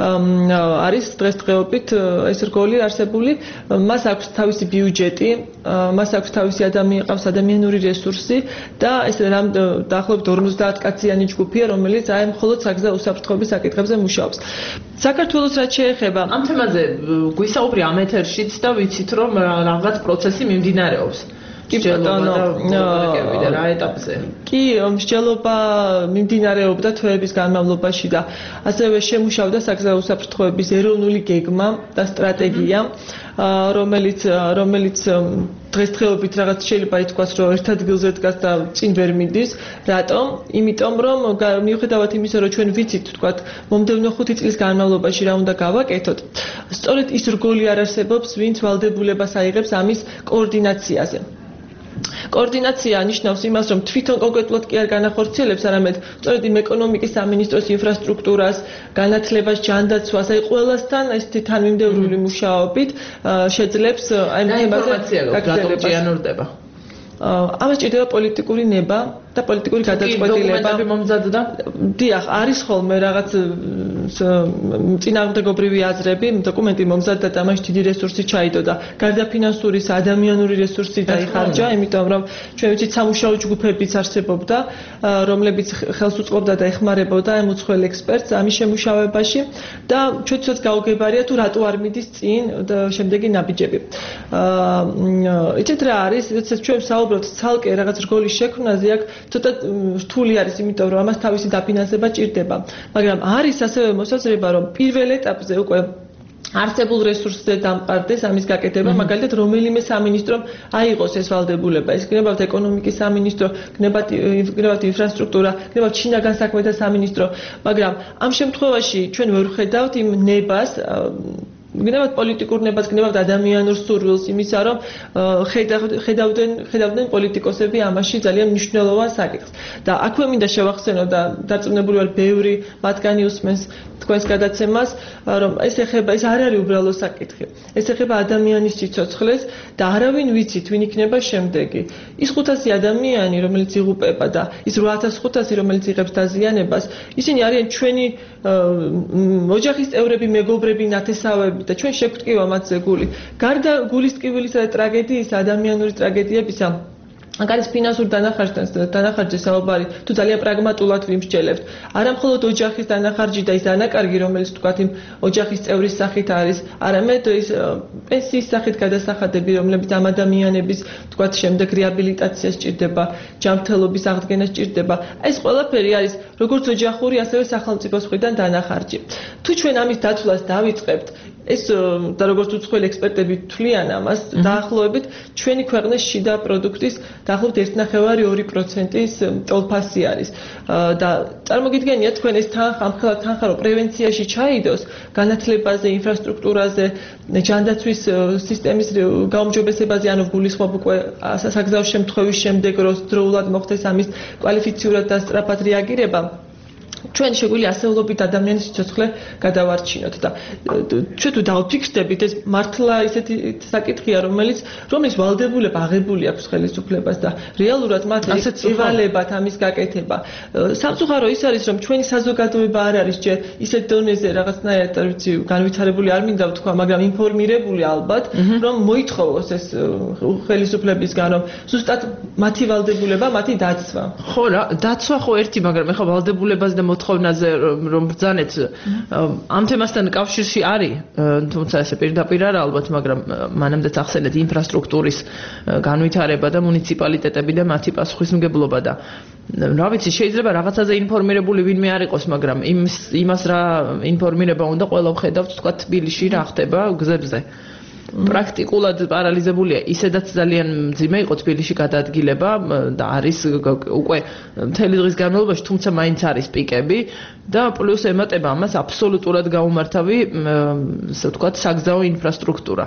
არის დღესდღეობით ეს რგოლი არსებული, მას აქვს თავისი ბიუჯეტი, მას აქვს თავისი ადამიანი, ყავს ადამიანური რესურსი და ეს რამ დაახლოებით ორმოცდაათ კაციანი ჯგუფია, რომელიც აი მხოლოდ საგზა უსაფრთხოების საკითხებზე მუშაობს. საქართველოს რაც შეეხება ამ თემაზე გვისაუბრე ამ ეთერშიც და ვიცით რომ რაღაც პროცესი მიმდინარეობს. კი ბატონო, და რა ეტაპზე? კი, მსჯელობა მიმდინარეობდა თვეების განმავლობაში და ასევე შემუშავდა საგზაო უსაფრთხოების ეროვნული გეგმა და სტრატეგია, რომელიც რომელიც დღესდღეობით რაღაც შეიძლება ითქვას, რომ ერთ ადგილზე დგას და წინ ვერ მიდის. რატომ? იმიტომ რომ მიუხედავად იმისა, რომ ჩვენ ვიცით, თქვათ, მომდევნო ხუთი წლის განმავლობაში რა უნდა გავაკეთოთ, სწორედ ის რგოლი არ არსებობს, ვინც ვალდებულებას აიღებს ამის კოორდინაციაზე. კოორდინაცია ნიშნავს იმას, რომ თვითონ კონკრეტულად კი არ განახორციელებს, არამედ სწორედ იმ ეკონომიკის სამინისტროს ინფრასტრუქტურას, განათლებას, ჯანდაცვას, აი ყველასთან ეს თანმიმდევრული მუშაობით შეძლებს აი თემაზე გაგრძელებება. ამას ჭირდება პოლიტიკური ნება და პოლიტიკური გადაწყვეტილება. მომზადდა? დიახ, არის ხოლმე რაღაც წინააღმდეგობრივი აზრები, დოკუმენტი მომზადდა და ამაში დიდი რესურსი ჩაიდო და გარდა ფინანსურის ადამიანური რესურსი დაიხარჯა, იმიტომ რომ ჩვენ ვიცით სამუშაო ჯგუფებიც არსებობდა, რომლებიც ხელს უწყობდა და ეხმარებოდა ემუცხველ ექსპერტს ამის შემუშავებაში და ჩვენცაც გაუგებარია თუ რატო არ მიდის წინ და შემდეგი ნაბიჯები. იცით რა არის, როდესაც ჩვენ საუბრობთ ცალკე რაღაც რგოლის შექმნაზე, აქ ცოტა რთული არის, იმიტომ რომ ამას თავისი დაფინანსება ჭირდება. მაგრამ არის ასევე მოსაზრება, რომ პირველ ეტაპზე უკვე არსებულ რესურსზე დამყარდეს ამის გაკეთება, მაგალითად რომელიმე სამინისტრომ აიღოს ეს ვალდებულება. ეს გნებავთ ეკონომიკის სამინისტრო, გნებავთ გნებავთ ინფრასტრუქტურა, გნებავთ შინაგან საქმეთა სამინისტრო, მაგრამ ამ შემთხვევაში ჩვენ ვერ ვხედავთ იმ ნებას, გნებავთ პოლიტიკურ ნებას, გნებავთ ადამიანურ სურვილს იმისა, რომ ხედავდნენ ხედავდნენ პოლიტიკოსები ამაში ძალიან მნიშვნელოვან საკითხს. და აქვე მინდა შევახსენო და დარწმუნებული ვარ, ბევრი მათგანი უსმენს თქვენს გადაცემას, რომ ეს ეხება, ეს არ არის უბრალო საკითხი. ეს ეხება ადამიანის სიცოცხლეს და არავინ ვიცით, ვინ იქნება შემდეგი. ის ხუთასი ადამიანი, რომელიც იღუპება და ის რვა ათას ხუთასი, რომელიც იღებს დაზიანებას, ისინი არიან ჩვენი ოჯახის წევრები, მეგობრები, ნათესავები და ჩვენ შეგვტკივა მათზე გული. გარდა გულის ტკივილისა და ტრაგედიის, ადამიანური ტრაგედიებისა, აქ არის ფინანსური დანახარჯთან დანახარჯზე საუბარი, თუ ძალიან პრაგმატულად ვიმსჯელებთ. არა მხოლოდ ოჯახის დანახარჯი და ის დანაკარგი, რომელიც თქვათ იმ ოჯახის წევრის სახით არის, არამედ ის პენსიის სახით გადასახადები, რომლებიც ამ ადამიანების თქვათ შემდეგ რეაბილიტაციას ჭირდება, ჯანმრთელობის აღდგენას ჭირდება. ეს ყველაფერი არის როგორც ოჯახური, ასევე სახელმწიფოს მხრიდან დანახარჯი. თუ ჩვენ ამის დაცვლას დავიწყებთ, ეს და როგორც უცხოელი ექსპერტები თვლიან ამას, დაახლოებით ჩვენი ქვეყნის შიდა პროდუქტის დაახლოებით ერთი ნახევარი ორი პროცენტის ტოლფასი არის. და წარმოგიდგენიათ თქვენ ეს თანხა თანხა რომ პრევენციაში ჩაიდოს, განათლებაზე, ინფრასტრუქტურაზე, ჯანდაცვის სისტემის გაუმჯობესებაზე, ანუ გულისხმობ უკვე საგზაო შემთხვევის შემდეგ რო დროულად მოხდეს ამის კვალიფიციურად და სწრაფად რეაგირება. ჩვენ შეგვიძლია ასეულობით ადამიანის სიცოცხლე გადავარჩინოთ და ჩვენ თუ დავფიქსდებით, ეს მართლა ისეთი საკითხია, რომელიც რომელიც ვალდებულება აღებული აქვს ხელისუფლებას და რეალურად მათ ევალებათ ამის გაკეთება. სამწუხარო ის არის, რომ ჩვენი საზოგადოება არ არის ჯერ ისეთ დონეზე რაღაცნაირად, ვიცი, განვითარებული არ მინდა ვთქვა, მაგრამ ინფორმირებული ალბათ, რომ მოითხოვოს ეს ხელისუფლებისგან, რომ ზუსტად მათი ვალდებულება, მათი დაცვა. ხო რა, დაცვა ხო ერთი, მაგრამ ეხლა ვალდებულებას და მოთხოვნაზე რომ ბრძანეთ, ამ თემასთან კავშირში არის, თუმცა ესე პირდაპირ არა ალბათ, მაგრამ მანამდეც ახსენეთ ინფრასტრუქტურის განვითარება და მუნიციპალიტეტები და მათი პასუხისმგებლობა და რა ვიცი, შეიძლება რაღაცაზე ინფორმირებული ვინმე არ იყოს, მაგრამ იმის იმას რა ინფორმირება უნდა ყველა ვხედავთ, თქვა თბილისში რა ხდება გზებზე. პრაქტიკულად პარალიზებულია. ისედაც ძალიან მძიმე იყო თბილისში გადაადგილება და არის უკვე მთელი დღის განმავლობაში, თუმცა მაინც არის პიკები და პლუს ემატება ამას აბსოლუტურად გაუმართავი, ასე ვთქვათ, საგზაო ინფრასტრუქტურა.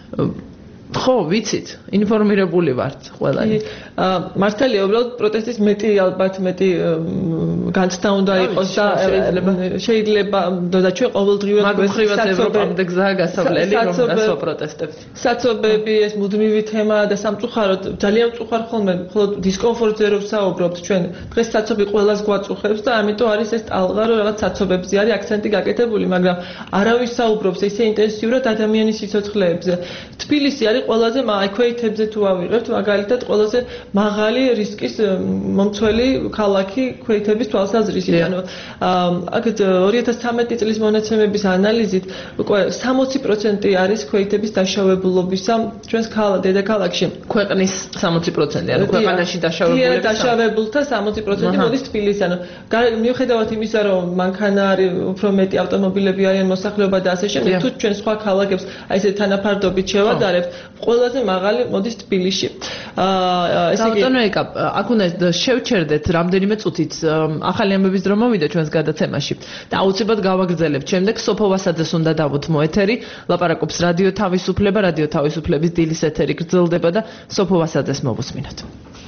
ხო, ვიცით, ინფორმირებული ვართ ყველანი. მართალია, უბრალოდ პროტესტის მეტი ალბათ მეტი განცდა უნდა იყოს და შეიძლება და ჩვენ ყოველდღიურად მაგხრივად ევროპამდე გზაა გასავლელი, რომ დასვა პროტესტებს. საცობები, ეს მუდმივი თემაა და სამწუხაროდ ძალიან მწუხარ ხოლმე, მხოლოდ დისკომფორტზე რომ ვსაუბრობთ, ჩვენ დღეს საცობი ყველას გვაწუხებს და ამიტომ არის ეს ტალღა, რომ რაღაც საცობებზე არის აქცენტი გაკეთებული, მაგრამ არავის საუბრობს ესე ინტენსიურად ადამიანის სიცოცხლეებზე. თბილისი არის არის ყველაზე აი ქვეითებზე თუ ავიღებთ მაგალითად ყველაზე მაღალი რისკის მომცველი ქალაქი ქვეითების თვალსაზრისით ანუ აქ ორი ათას თერთმეტი წლის მონაცემების ანალიზით უკვე სამოცი პროცენტი არის ქვეითების დაშავებულობისა ჩვენს დედაქალაქში ქვეყნის სამოცი პროცენტი ანუ ქვეყანაში დაშავებულების დაშავებულთა სამოცი პროცენტი მოდის თბილისში ანუ მიუხედავად იმისა რომ მანქანა არის უფრო მეტი ავტომობილები არიან მოსახლეობა და ასე შემდეგ თუ ჩვენ სხვა ქალაქებს აი ესე თანაფარდობით შევადარებთ ყველაზე მაღალი მოდის თბილისში აა ესე იგი ბატონო ეკა აქ უნდა შევჩერდეთ რამდენიმე წუთით ახალი ამბების დრო მოვიდა ჩვენს გადაცემაში და აუცილებლად გავაგრძელებთ შემდეგ სოფო ვასაძეს უნდა დავუთმო ეთერი ლაპარაკობს რადიო თავისუფლება რადიო თავისუფლების დილის ეთერი გრძელდება და სოფო ვასაძეს მოვუსმინოთ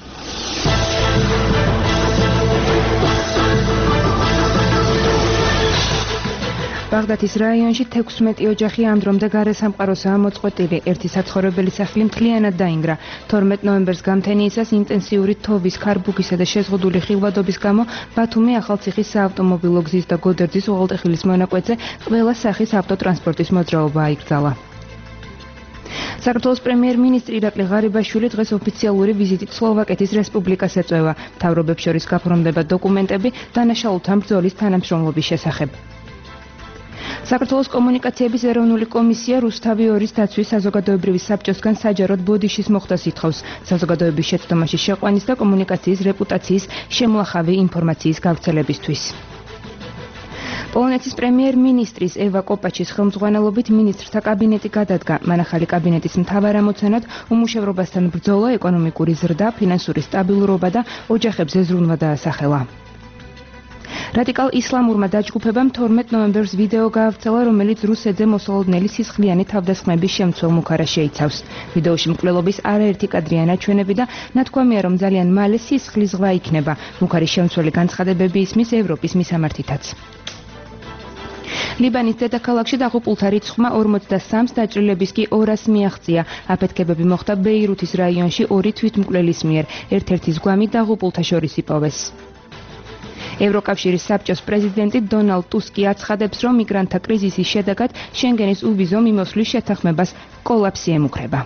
ბაღდათის რაიონში თექვსმეტი ოჯახი ამ დრომდე გარესამყაროსაა მოწყვეტილი. ერთი საცხოვრებელი სახლი მთლიანად დაინგრა. თორმეტ ნოემბერს გამთენიისას ინტენსიური თოვის, ქარბუქისა და შეზღუდული ხილვადობის გამო ბათუმი ახალციხის საავტომობილო გზის და გოდერძის უღელტეხილის მონაკვეთზე ყველა სახის ავტოტრანსპორტის მოძრაობა აიკრძალა. საქართველოს პრემიერ-მინისტრი ირაკლი ღარიბაშვილი დღეს ოფიციალური ვიზიტით სლოვაკეთის რესპუბლიკას ეწევა. მთავრობებს შორის გაფორმდება დოკუმენტები დანაშაულთა ბრძოლის თანამშრომლობის შესახებ. საქართველოს კომუნიკაციების ეროვნული კომისია რუსთავი ორის დაცვის საზოგადოებრივი საბჭოსგან საჯაროდ ბოდიშის მოხდას ითხოვს საზოგადოების შეცდომაში შეყვანის და კომუნიკაციის რეპუტაციის შემლახავი ინფორმაციის გავრცელებისთვის. პოლონეთის პრემიერ-მინისტრის ევა კოპაჩის ხელმძღვანელობით მინისტრთა კაბინეტი გადადგა. მან ახალი კაბინეტის მთავარ ამოცანად უმუშევრობასთან ბრძოლა, ეკონომიკური ზრდა, ფინანსური სტაბილურობა და ოჯახებზე ზრუნვა დაასახელა. რადიკალ ისლამურმა დაჯგუფებამ თორმეტ ნოემბერს ვიდეო გაავრცელა, რომელიც რუსეთზე მოსალოდნელი სისხლიანი თავდასხმების შემცველ მუქარას შეიცავს. ვიდეოში მკვლელობის არაერთი კადრია ნაჩვენები და ნათქვამია, რომ ძალიან მალე სისხლის ზღვა იქნება. მუქარის შემცველი განცხადებები ისმის ევროპის მისამართითაც. ლიბანის დედაქალაქში დაღუპულთა რიცხვმა ორმოცდასამს, დაჭრილების კი ორას მიაღწია. აფეთქებები მოხდა ბეირუთის რაიონში ორი თვითმკვლელის მიერ. ერთ-ერთის გვამი დაღუპულთა შორის იპოვეს. ევროკავშირის საბჭოს პრეზიდენტი დონალდ ტუსკი აცხადებს, რომ მიგრანტთა კრიზისის შედეგად შენგენის uvizო მიმოსვლის შეთანხმებას კოლაფსი ემუქრება.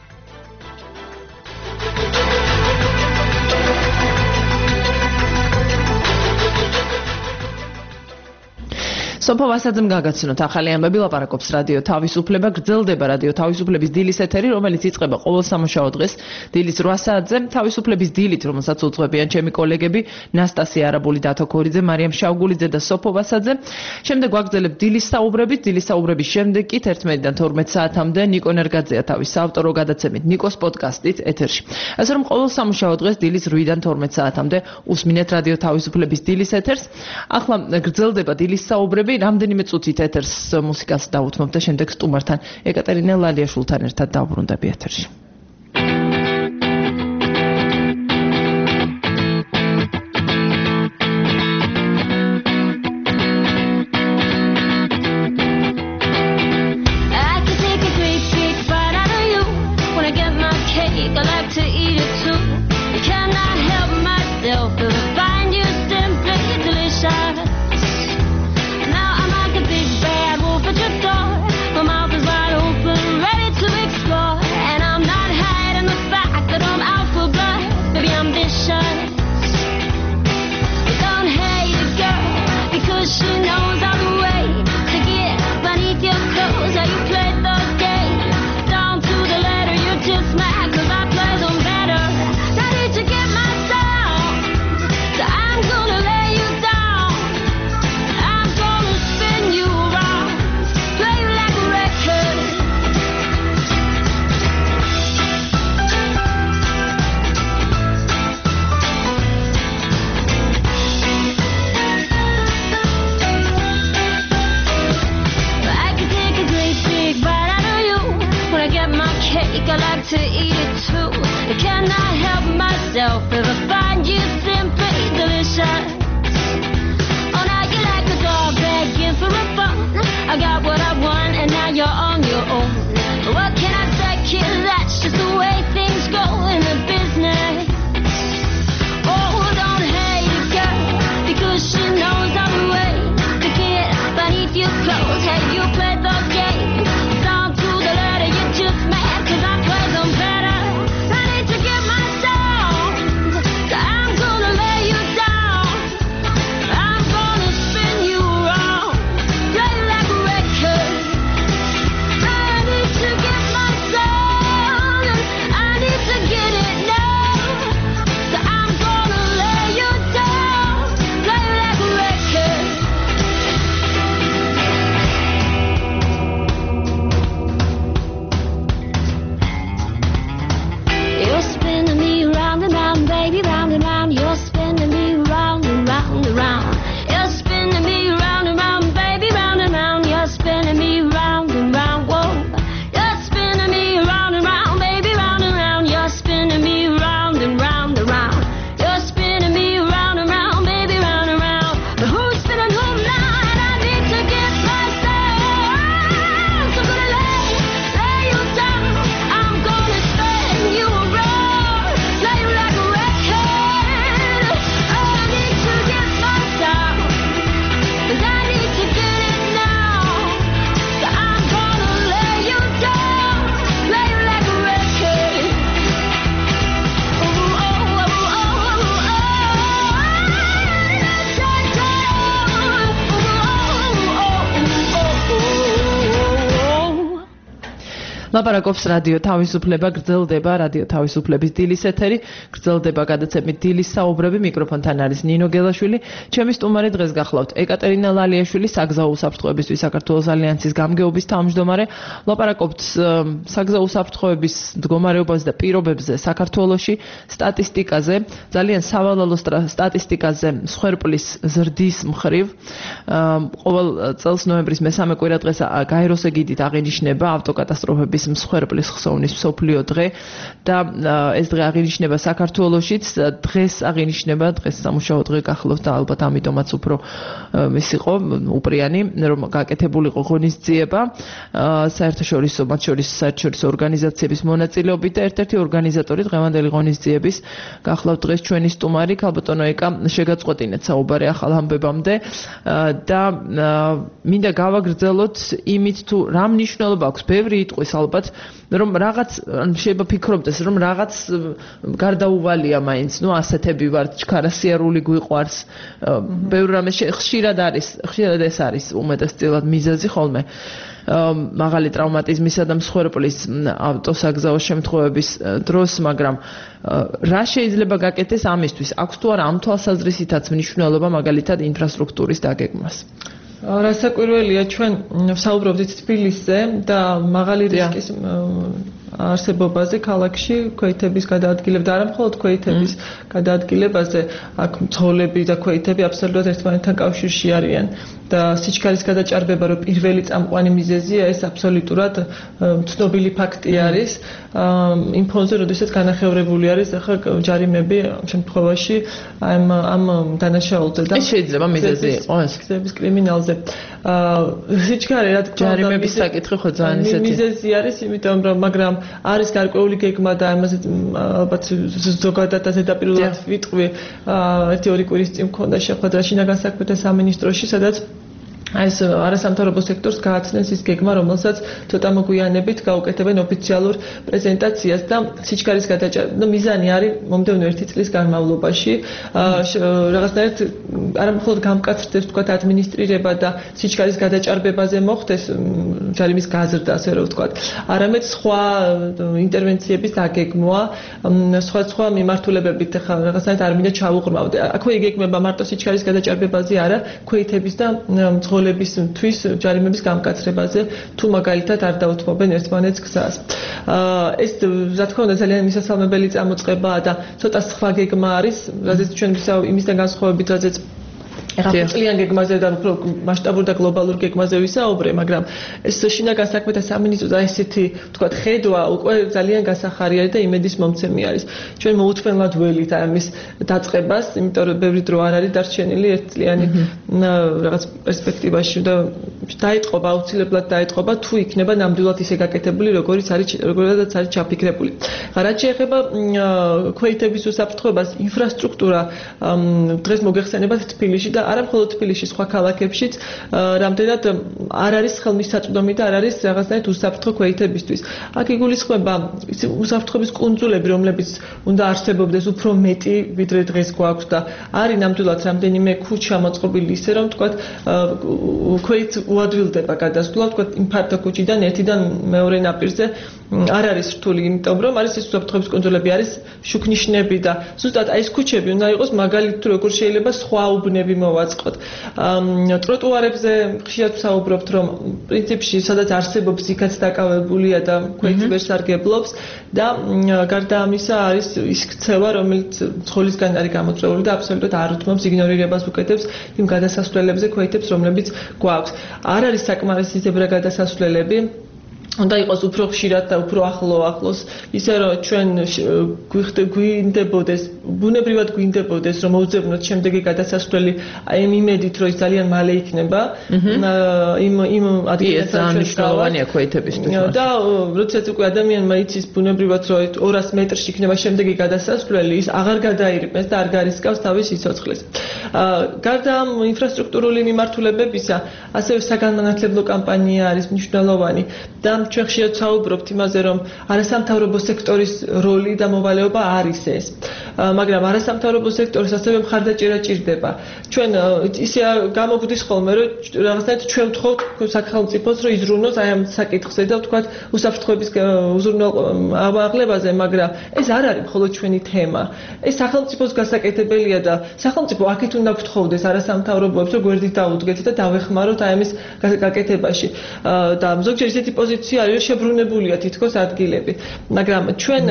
სოფო ვასაძემ გაგაცნოთ ახალი ამბები ლაპარაკობს რადიო თავისუფლება გრძელდება რადიო თავისუფლების დილის ეთერი რომელიც იწყება ყოველ სამუშაო დღეს დილის რვა საათზე თავისუფლების დილით რომელსაც უძღვებიან ჩემი კოლეგები ნასტასია არაბული დათო ქორიძე მარიამ შავგულიძე და სოფო ვასაძე შემდეგ ვაგრძელებთ დილის საუბრებით დილის საუბრების შემდეგ კი თერთმეტიდან თორმეტ საათამდე ნიკო ნერგაძეა თავის საავტორო გადაცემით ნიკოს პოდკასტით ეთერში ასე რომ ყოველ სამუშაო დღეს დილის რვიდან თორმეტ საათამდე უსმინეთ რადიო თავისუფლების დილის ეთერს ახლა გრძელდება დილის საუბრები რამდენიმე წუთით ეთერს მუსიკას დავუთმობ და შემდეგ სტუმართან ეკატერინე ლალიაშვილთან ერთად დავბრუნდები ეთერში. Close, hey, you play the game down to the letter. You just mad 'cause I play. ლაპარაკობს რადიო თავისუფლება, გრძელდება რადიო თავისუფლების დილის ეთერი, გრძელდება გადაცემით დილის საუბრები, მიკროფონთან არის ნინო გელაშვილი. ჩემი სტუმარი დღეს გახლავთ ეკატერინა ლალიაშვილი, საგზაო უსაფრთხოებისთვის საქართველოს ალიანსის გამგეობის თავმჯდომარე. ლაპარაკობთ საგზაო უსაფრთხოების მდგომარეობაზე და პირობებზე საქართველოში, სტატისტიკაზე, ძალიან სავალალო სტატისტიკაზე მსხვერპლის ზრდის მხრივ. ყოველ წელს ნოემბრის მესამე კვირადღეს გაეროს ეგიდით აღინიშნება ავტოკატასტროფების მსხვერპლის ხსოვნის მსოფლიო დღე და ეს დღე აღინიშნება საქართველოშიც. დღეს აღინიშნება, დღეს სამუშაო დღე გახლავთ და ალბათ ამიტომაც უფრო ის იყო უპრიანი, რომ გაკეთებულიყო ღონისძიება საერთაშორისო, მათ შორის საერთაშორისო ორგანიზაციების მონაწილეობით და ერთ-ერთი ორგანიზატორი დღევანდელი ღონისძიების გახლავთ დღეს ჩვენი სტუმარი ქალბატონო ეკა შეგაწყვეტინეთ საუბარი ახალ ამბებამდე და მინდა გავაგრძელოთ იმით თუ რა მნიშვნელობა აქვს, ბევრი იტყვის ალბათ, რომ რაღაც შეიძლება ფიქრობდეს, რომ რაღაც გარდაუვალია მაინც, ნუ ასეთები ვართ, ჩქარასიარული გვიყვარს. ბევრი რამე ხშირად არის, ხშირად ეს არის უმეტესწილად მიზეზი ხოლმე. მაღალი ტრავმატიზმისა და მსხვერპლის ავტოსაგზაო შემთხვევების დროს, მაგრამ რა შეიძლება გაკეთდეს ამისთვის? აქვს თუ არა ამ თვალსაზრისითაც მნიშვნელობა მაგალითად ინფრასტრუქტურის დაგეგმვას? რასაკვირველია, ჩვენ ვსაუბრობთ თბილისზე და მაღალი რისკის არსებობაზე ქალაქში, ქვეითების გადაადგილებ და არა მხოლოდ ქვეითების გადაადგილებაზე, აქ მძღოლები და ქვეითები აბსოლუტურად ერთმანეთთან კავშირში არიან და სიჩქარის გადაჭარბება, რომ პირველი წამყვანი მიზეზია, ეს აბსოლუტურად ცნობილი ფაქტი არის. იმ ფონზე, როდესაც განახევრებული არის ახლა ჯარიმები ამ შემთხვევაში ამ ამ დანაშაულზე და ეს შეიძლება მიზეზი იყოს გზების კრიმინალზე. სიჩქარე რა თქმა უნდა ჯარიმების საკითხი ხო ძალიან ისეთი მიზეზი არის, იმიტომ რომ მაგრამ არის გარკვეული გეგმა და ამაზე ალბათ ზოგადად ზედაპირულად ვიტყვი ერთი ორი კვირის წინ მქონდა შეხვედრა შინაგან საქმეთა სამინისტროში, სადაც ეს არასამთავრობო სექტორს გააცნეს ის გეგმა, რომელსაც ცოტა მოგვიანებით გაუკეთებენ ოფიციალურ პრეზენტაციას და სიჩქარის გადაჭარბება. ნუ მიზანი არის მომდევნო ერთი წლის განმავლობაში რაღაცნაირად არა მხოლოდ გამკაცრდეს თქვა ადმინისტრირება და სიჩქარის გადაჭარბებაზე მოხდეს ჯარიმის გაზრდა, ასე რომ ვთქვა, არამედ სხვა ინტერვენციების დაგეგმვა, სხვა სხვა მიმართულებებით ხა რაღაცნაირად არ მინდა ჩავუღრმავდე. აქვე იგეგმება მარტო სიჩქარის გადაჭარბებაზე არა, ქვეითების და მძღოლებისთვის ჯარიმების გამკაცრებაზე თუ მაგალითად არ დაუთმობენ ერთმანეთს გზას. ეს რა თქმა უნდა ძალიან მისასალმებელი წამოწყებაა და ცოტა სხვა გეგმა არის, რადგან ჩვენ იმისგან განსხვავებით, რადგან ახლა წლიან გეგმაზე და უფრო მასშტაბურ და გლობალურ გეგმაზე ვისაუბრე, მაგრამ ეს შინაგან საქმეთა სამინისტრო და ესეთი ვთქვათ ხედვა უკვე ძალიან გასახარი არის და იმედის მომცემი არის. ჩვენ მოუთმენლად ველით ამის დაწყებას, იმიტომ რომ ბევრი დრო არ არის დარჩენილი ერთწლიანი რაღაც პერსპექტივაში და დაიწყობა, აუცილებლად დაიწყობა თუ იქნება ნამდვილად ისე გაკეთებული, როგორიც არის როგორიც არის ჩაფიქრებული. რაც შეეხება ქვეითების უსაფრთხოებას, ინფრასტრუქტურა დღეს მოგეხსენებათ თბილისში და არა მხოლოდ თბილისში, სხვა ქალაქებშიც რამდენად არ არის ხელმისაწვდომი და არ არის რაღაცნაირად უსაფრთხო ქვეითებისთვის. აქ იგულისხმება უსაფრთხოების კუნძულები, რომლებიც უნდა არსებობდეს უფრო მეტი, ვიდრე დღეს გვაქვს და არის ნამდვილად რამდენიმე ქუჩა მოწყობილი ისე, რომ თქვათ ქვეით უადვილდება გადასვლა, თქვათ იმ ფართო ქუჩიდან ერთიდან მეორე ნაპირზე არ არის რთული, იმიტომ რომ არის ეს უსაფრთხოების კუნძულები, არის შუქნიშნები და ზუსტად აი ეს ქუჩები უნდა იყოს მაგალითად როგორ შეიძლება სხვა უბნები მოვაწყოთ. ტროტუარებზე ხშირად ვსაუბრობთ, რომ პრინციპში სადაც არსებობს იქაც დაკავებულია და ქვეითი ვერ სარგებლობს და გარდა ამისა არის ის ქცევა, რომელიც ცხოვლისგან არის გამოწვეული და აბსოლუტურად არ უთმობს, იგნორირებას უკეთებს იმ გადასასვლელებზე ქვეითებს, რომლებიც გვაქვს. არ არის საკმარისი ზებრა გადასასვლელები. უნდა იყოს უფრო ხშირად და უფრო ახლო ახლოს, ისე რომ ჩვენ გვინდებოდეს, ბუნებრივად გვინდებოდეს, რომ მოვძებნოთ შემდეგი გადასასვლელი აი იმ იმედით, რომ ის ძალიან მალე იქნება. იმ იმ ადგილასთან მნიშვნელოვანია ქვეითებისთვის. და როდესაც უკვე ადამიანმა იცის ბუნებრივად, რომ ორას მეტრში იქნება შემდეგი გადასასვლელი, ის აღარ გადაირიყვეს და არ გარისკავს თავის სიცოცხლეს. გარდა ამ ინფრასტრუქტურული მიმართულებებისა, ასევე საგანმანათლებლო კამპანია არის მნიშვნელოვანი და სამ ჩვენ ხშირად საუბრობთ იმაზე, რომ არასამთავრობო სექტორის როლი და მოვალეობა არის ეს. მაგრამ არასამთავრობო სექტორის ასევე მხარდაჭერა ჭირდება. ჩვენ ისე გამოგვდის ხოლმე, რომ რაღაცნაირად ჩვენ ვთხოვთ სახელმწიფოს, რომ იზრუნოს აი ამ საკითხზე და ვთქვათ უსაფრთხოების უზრუნველყოფაზე, მაგრამ ეს არ არის მხოლოდ ჩვენი თემა. ეს სახელმწიფოს გასაკეთებელია და სახელმწიფო აქეთ უნდა გთხოვდეს არასამთავრობოებს, რომ გვერდით დაუდგეთ და დავეხმაროთ აი ამის გაკეთებაში. და ზოგჯერ ისეთი პოზიცია არის, რომ შებრუნებულია თითქოს ადგილები. მაგრამ ჩვენ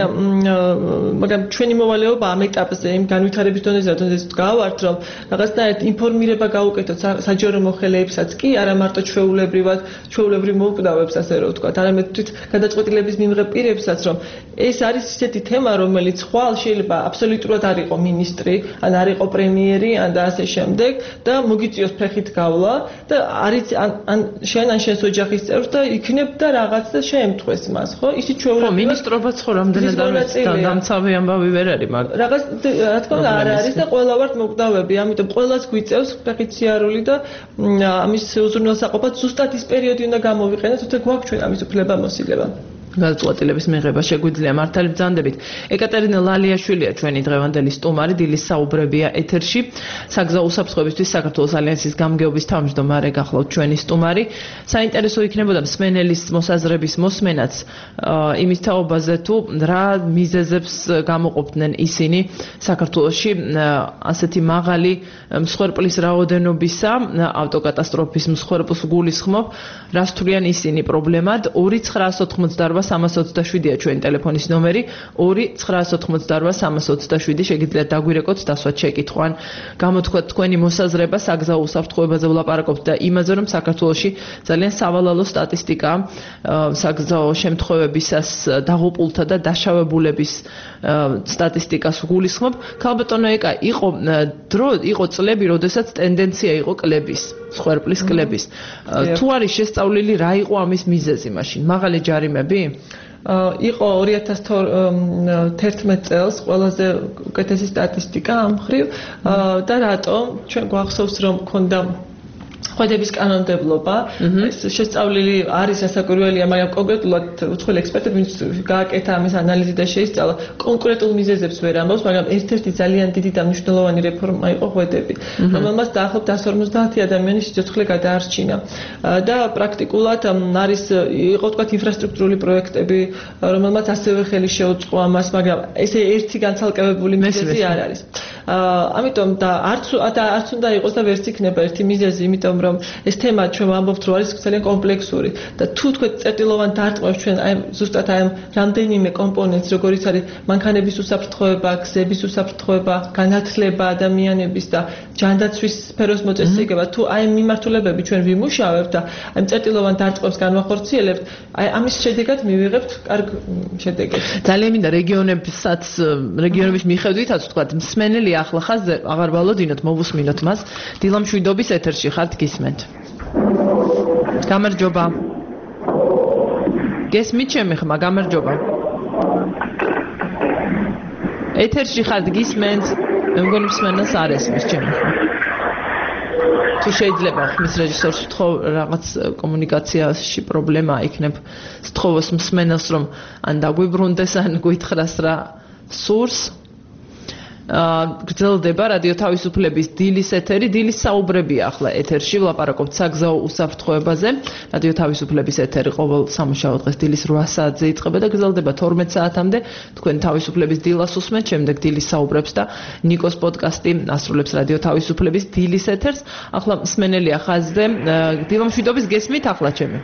მაგრამ ჩვენი მოვალეობა ამ ეტაპზე, იმ განვითარების დონეზე, როდესაც გავართ, რომ რაღაცნაირად ინფორმირება გაუკეთოთ საჯარო მოხელეებსაც კი, არა მარტო ჩვეულებრივად, ჩვეულებრივ მოუკვდავებს, ასე რომ ვთქვათ, არამედ თვით გადაწყვეტილების მიმღებ პირებსაც, რომ ეს არის ისეთი თემა, რომელიც ხვალ შეიძლება აბსოლუტურად არ იყო მინისტრი, ან არ იყო პრემიერი, ან და ასე შემდეგ და მოგიწიოს ფეხით გავლა და არის ან შენ ან შენს ოჯახის წევრს და იქნებ და რაღაც და შეემთხვეს მას, ხო? ისიც ჩვეულებრივად მინისტრობაც ხო რამდენად არის დამცავი ამბავი ვერ არის, მაგრამ რაღაც რა თქმა უნდა არ არის და ყველა ვართ მოკვდავები, ამიტომ ყველას გვიწევს ფეხით სიარული და ამის უზრუნველსაყოფად ზუსტად ის პერიოდი უნდა გამოვიყენოთ, თორე გვაქვს ჩვენ ამის უფლება მოსილება. გადაწყვეტილების მიღება შეგვიძლია მართალი ბრძანდებით. ეკატერინა ლალიაშვილია ჩვენი დღევანდელი სტუმარი, დილის საუბრებია ეთერში. საგზაო უსაფრთხოებისთვის საქართველოს ალიანსის გამგეობის თავმჯდომარე გახლავთ ჩვენი სტუმარი. საინტერესო იქნებოდა მსმენელის მოსაზრების მოსმენაც იმის თაობაზე თუ რა მიზეზებს გამოყოფდნენ ისინი საქართველოში ასეთი მაღალი მსხვერპლის რაოდენობისა ავტოკატასტროფის მსხვერპლს გულისხმობ, რას თვლიან ისინი პრობლემად. ორი ცხრაასი ოცდაოთხმოცდაოთხ სამას ოცდაშვიდია ჩვენი ტელეფონის ნომერი, ორი ცხრაასი ოცდაოთხ სამას ოცდაშვიდი შეგიძლიათ დაგვირეკოთ, დასვათ შეკითხვა ან გამოთქვათ თქვენი მოსაზრება საგზაო უსაფრთხოებაზე ვლაპარაკობთ და იმაზე, რომ საქართველოში ძალიან სავალალო სტატისტიკაა საგზაო შემთხვევებისას დაღუპულთა და დაშავებულების სტატისტიკას გულისხმობ. ქალბატონო ეკა, იყო დრო, იყო წლები, როდესაც ტენდენცია იყო კლების, მსხვერპლის კლების. თუ არის შესწავლილი რა იყო ამის მიზეზი მაშინ? მაღალი ჯარიმები? იყო ორი ათას თერთმეტ წელს ყველაზე უკეთესი სტატისტიკა ამ მხრივ და რატომ? ჩვენ გვახსოვს, რომ ქონდა ხვედების კანონმდებლობა, ეს შესწავლილი არის ასაკურველია, მაგრამ კონკრეტულად უცხოელი ექსპერტები, ვინც გააკეთა ამის ანალიზი და შეისწავლა, კონკრეტულ მიზეზებს ვერ ამბობს, მაგრამ ერთ-ერთი ძალიან დიდი და მნიშვნელოვანი რეფორმა იყო ხვედები, რომელმაც დაახლოებით εκατს ორმოცდაათი ადამიანის სიცოცხლე გადაარჩინა. და პრაქტიკულად არის იყო თქვათ ინფრასტრუქტურული პროექტები, რომელმაც ასევე ხელი შეუწყო ამას, მაგრამ ესე ერთი განცალკევებული მიზეზი არ არის. ამიტომ და არც და არც უნდა იყოს და ვერც იქნება ერთი მიზეზი, იმიტომ რომ ეს თემა ჩვენ ვამბობთ, რომ არის ძალიან კომპლექსური და თუ თქვენ წერტილოვან დარტყმებს ჩვენ აი ზუსტად აი ამ რამდენიმე კომპონენტს, როგორიც არის მანქანების უსაფრთხოება, გზების უსაფრთხოება, განათლება ადამიანების და ჯანდაცვის სფეროს მოწესრიგება, თუ აი ამ მიმართულებები ჩვენ ვიმუშავებთ და აი წერტილოვან დარტყმებს განვახორციელებთ, აი ამის შედეგად მივიღებთ კარგ შედეგებს. ძალიან მინდა რეგიონებსაც, რეგიონების მიხედვითაც ვთქვათ, მსმენელი ახლა ხაზზე აღარ ვალოდინოთ, მოვუსმინოთ მას. დილა მშვიდობის ეთერში ხართ, გისმენთ. გამარჯობა. გესმით ჩემი ხმა, გამარჯობა. ეთერში ხართ, გისმენთ. მე მგონი მსმენელს არ ესმის ჩემი ხმა. თუ შეიძლება ხმის რეჟისორს ვთხოვ, რაღაც კომუნიკაციაში პრობლემა იქნებ, სთხოვოს მსმენელს, რომ ან დაგვიბრუნდეს, ან გითხრას რა სურს. გრძელდება რადიო თავისუფლების დილის ეთერი, დილის საუბრებია ახლა ეთერში, ვლაპარაკობთ საგზაო უსაფრთხოებაზე. რადიო თავისუფლების ეთერი ყოველ სამუშაო დღეს დილის რვა საათზე იწყება და გრძელდება თორმეტ საათამდე. თქვენ თავისუფლების დილას უსმენთ, შემდეგ დილის საუბრებს და ნიკოს პოდკასტი ასრულებს რადიო თავისუფლების დილის ეთერს. ახლა მსმენელია ხაზზე. დილა მშვიდობის, გესმით ახლა ჩემი?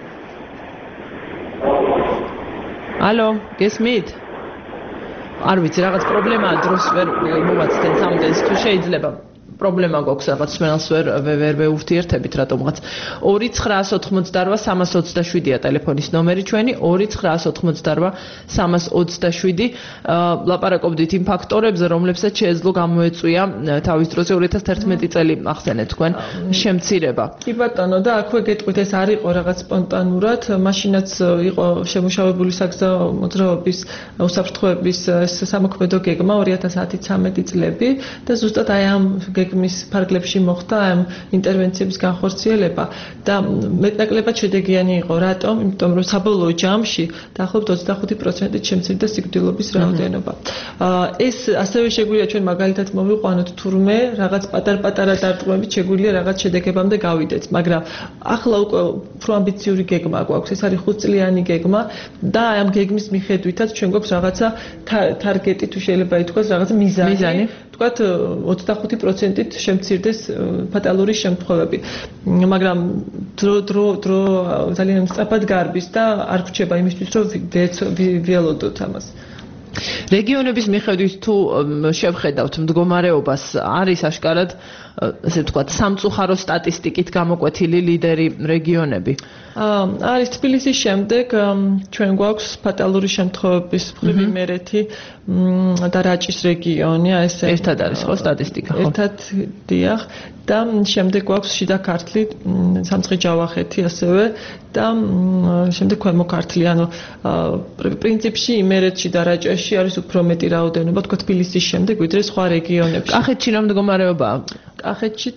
ალო, გესმით? არ ვიცი, რაღაც პრობლემაა, დროს ვერ მოვაცდენ სამდენს, თუ შეიძლება პრობლემა გვაქვს რაღაც მსმენელს ვერ ვერ ვურთიერთებით რატომღაც. ორი ცხრაასი ოცდაოთხ სამას ოცდაშვიდია ტელეფონის ნომერი ჩვენი, ორი ცხრაასი ოცდაოთხ სამას ოცდაშვიდი. ლაპარაკობდით იმ ფაქტორებზე, რომლებსაც შეეძლო გამოეწვია თავის დროზე ორი ათას თერთმეტი წელი ახსენეთ თქვენ შემცირება. კი ბატონო, და აქვე გეტყვით, ეს არ იყო რაღაც სპონტანურად, მაშინაც იყო შემუშავებული საგზაო მოძრაობის უსაფრთხოების ეს სამოქმედო გეგმა ორი ათას ათი-ცამეტი წლები და ზუსტად აი ამ გეგმის ფარგლებში მოხდა ამ ინტერვენციების განხორციელება და მეტნაკლებად შედეგიანი იყო. რატომ? იმიტომ რომ საბოლოო ჯამში დაახლოებით ოცდახუთი პროცენტით შემცირდა სიკვდილობის რაოდენობა. ეს ასევე შეგვიძლია ჩვენ მაგალითად მოვიყვანოთ თურმე რაღაც პატარ-პატარა დარტყმებით შეგვიძლია რაღაც შედეგებამდე გავიდეთ, მაგრამ ახლა უკვე უფრო ამბიციური გეგმა გვაქვს. ეს არის ხუთწლიანი გეგმა და ამ გეგმის მიხედვითაც ჩვენ გვაქვს რაღაცა თარგეტი თუ შეიძლება ითქვას, რაღაცა მიზანი. მიზანი. თქვათ ოცდახუთი პროცენტით შემცირდეს ფატალური შემთხვევები. მაგრამ დრო დრო დრო ძალიან სწრაფად გარბის და არ გვჩება იმისთვის რომ ველოდოთ ამას. რეგიონების მიხედვით თუ შევხედავთ მდგომარეობას, არის აშკარად ესე ვთქვათ სამწუხარო სტატისტიკით გამოკვეთილი ლიდერი რეგიონები? არის თბილისის შემდეგ ჩვენ გვაქვს ფატალური შემთხვევების მხრივ იმერეთი და რაჭის რეგიონი, ეს ერთად არის ხო სტატისტიკა ხო? ერთად დიახ და შემდეგ გვაქვს შიდა ქართლი, სამცხე-ჯავახეთი ასევე და შემდეგ ქვემო ქართლი, ანუ პრინციპში იმერეთში და რაჭაში არის უფრო მეტი რაოდენობა, თქვა თბილისის შემდეგ, ვიდრე სხვა რეგიონებში. კახეთში რა მდგომარეობაა? კახეთშიც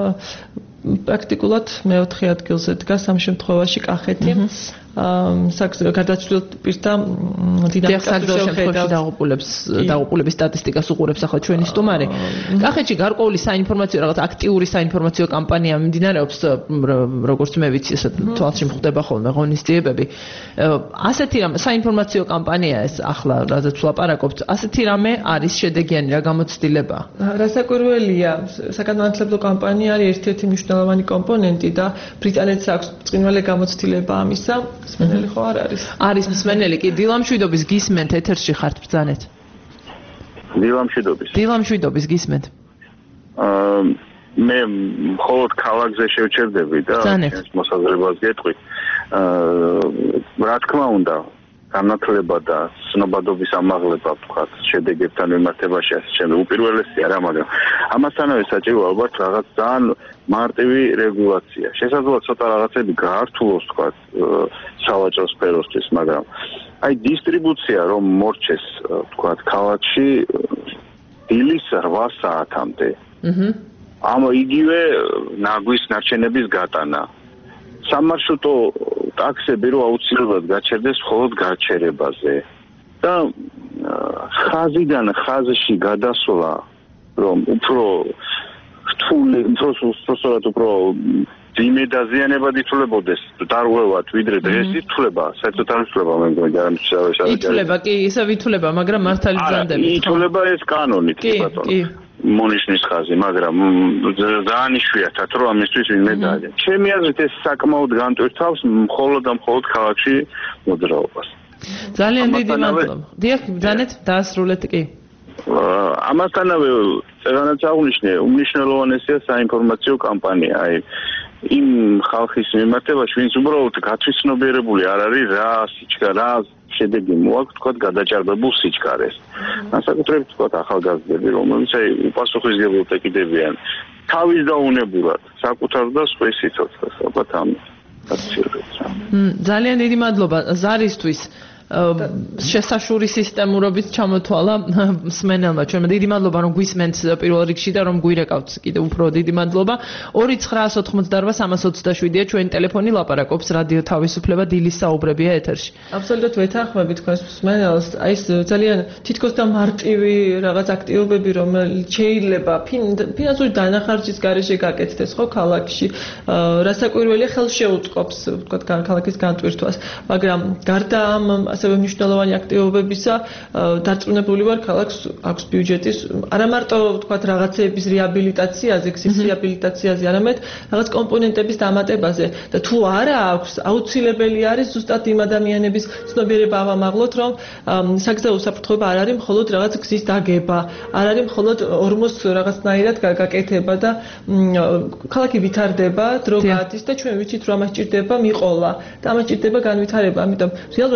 პრაქტიკულად მეოთხე ადგილზე დგას ამ შემთხვევაში კახეთი. გარდაცვლილ პირთა დინამიკას შეხედავთ დაღუპულებს დაღუპულების სტატისტიკას უყურებს ახლა ჩვენი სტუმარი. კახეთში გარკვეული საინფორმაციო რაღაც აქტიური საინფორმაციო კამპანია მიმდინარეობს, როგორც მე ვიცი, ესეთ თვალში მხდება ხოლმე ღონისძიებები. ასეთი რამე საინფორმაციო კამპანია ეს ახლა რაზეც ვლაპარაკობთ, ასეთი რამე არის შედეგიანი რა გამოცდილება? რასაკვირველია, საგანმანათლებლო კამპანია არის ერთ-ერთი მნიშვნელოვანი კომპონენტი და ბრიტანეთს აქვს ბრწყინვალე გამოცდილება ამისა. მსმენელი ხო არ არის? არის მსმენელი კი. დილამშვიდობის გისმენთ, ეთერში ხართ ბრძანეთ. დილამშვიდობის. დილამშვიდობის გისმენთ. აა მე მხოლოდ ქალაქზე შევჩერდები და ჩვენს მოსაზრებას გეტყვით. აა რა თქმა უნდა, განათლება და ცნობადობის ამაღლება ვთქვათ, შედეგებთან მიმართებაში ასე შემდეგ უპირველესია რა, მაგრამ ამასთანავე საჭირო ალბათ რაღაც ძალიან მარტივი რეგულაცია. შესაძლოა ცოტა რაღაცები გაართულოს ვთქვათ სავაჭრო სფეროსთვის, მაგრამ აი დისტრიბუცია რომ მორჩეს ვთქვათ ქალაქში დილის რვა საათამდე. აჰა. ამ იგივე ნაგვის ნარჩენების გატანა. სამარშრუტო ტაქსები რო აუცილებლად გაჩერდეს მხოლოდ გაჩერებაზე და ხაზიდან ხაზში გადასვლა რომ უფრო რთული, უბრალოდ უფრო ძიმე დაზიანებად ითვლებოდეს დარღვევად ვიდრე დღეს ითვლება, საერთოდ არ ითვლება მე მგონი არ ამჩავე. ითვლება კი, ისევ ითვლება, მაგრამ მართალი ბრძანდებით. ითვლება ეს კანონით, კი ბატონო. მონიშნის ხაზი, მაგრამ ძალიან იშვიათად რომ ამისთვის ვინმე დააჯა. ჩემი აზრით ეს საკმაოდ განტვირთავს მხოლოდ და მხოლოდ ქალაქში მოძრაობას. ძალიან დიდი მადლობა. დიახ, ბრძანეთ, დაასრულეთ კი. ამასთანავე წეგანაც აღნიშნე, უმნიშვნელოვანესია საინფორმაციო კამპანია, აი იმ ხალხის მიმართებაში, ვინც უბრალოდ გათვითცნობიერებული არ არის რა სიჩქარე, რა შედეგი მოაქვს, თქვათ, გადაჭარბებულ სიჩქარეს. განსაკუთრებით თქვათ ახალგაზრდები, რომლებიც აი უპასუხისმგებლოდ ეკიდებიან თავის დაუნებურად საკუთარ და სხვის სიცოცხლეს, ალბათ ამ გაცილებით. ძალიან დიდი მადლობა ზარისთვის. შესაშური სისტემურობით ჩამოთვალა მსმენელმა. ჩვენ დიდი მადლობა რომ გვისმენთ პირველ რიგში და რომ გვირეკავთ კიდევ უფრო დიდი მადლობა. ორი ცხრაას ოთხმოცდარბა სამას ოცდაშვიდია ჩვენი ტელეფონი, ლაპარაკობს რადიო თავისუფლება, დილის საუბრებია ეთერში. აბსოლუტურად ვეთანხმებით თქვენს მსმენელს. აი ეს ძალიან თითქოს და მარტივი რაღაც აქტივობები, რომელიც შეიძლება ფინანსური დანახარჯის გარეშე გაკეთდეს ხო ქალაქში. რასაკვირველია ხელშეუწყობს ვთქვათ ქალაქის განტვირთვას, მაგრამ გარდა ამ ასევე მნიშვნელოვანი აქტივობებისა დარწმუნებული ვარ ქალაქს აქვს ბიუჯეტის არა მარტო ვთქვათ რაღაცების რეაბილიტაციაზე, გზის რეაბილიტაციაზე, არამედ რაღაც კომპონენტების დამატებაზე და თუ არა აქვს, აუცილებელი არის ზუსტად იმ ადამიანების ცნობიერება ავამაღლოთ, რომ საგზაო უსაფრთხოება არ არის მხოლოდ რაღაც გზის დაგება, არ არის მხოლოდ ორმოს რაღაცნაირად გაკეთება და ქალაქი ვითარდება, დრო გადის და ჩვენ ვიცით რომ ამას ჭირდება მიყოლა და ამას ჭირდება განვითარება, ამიტომ რეალურად ბიუჯეტის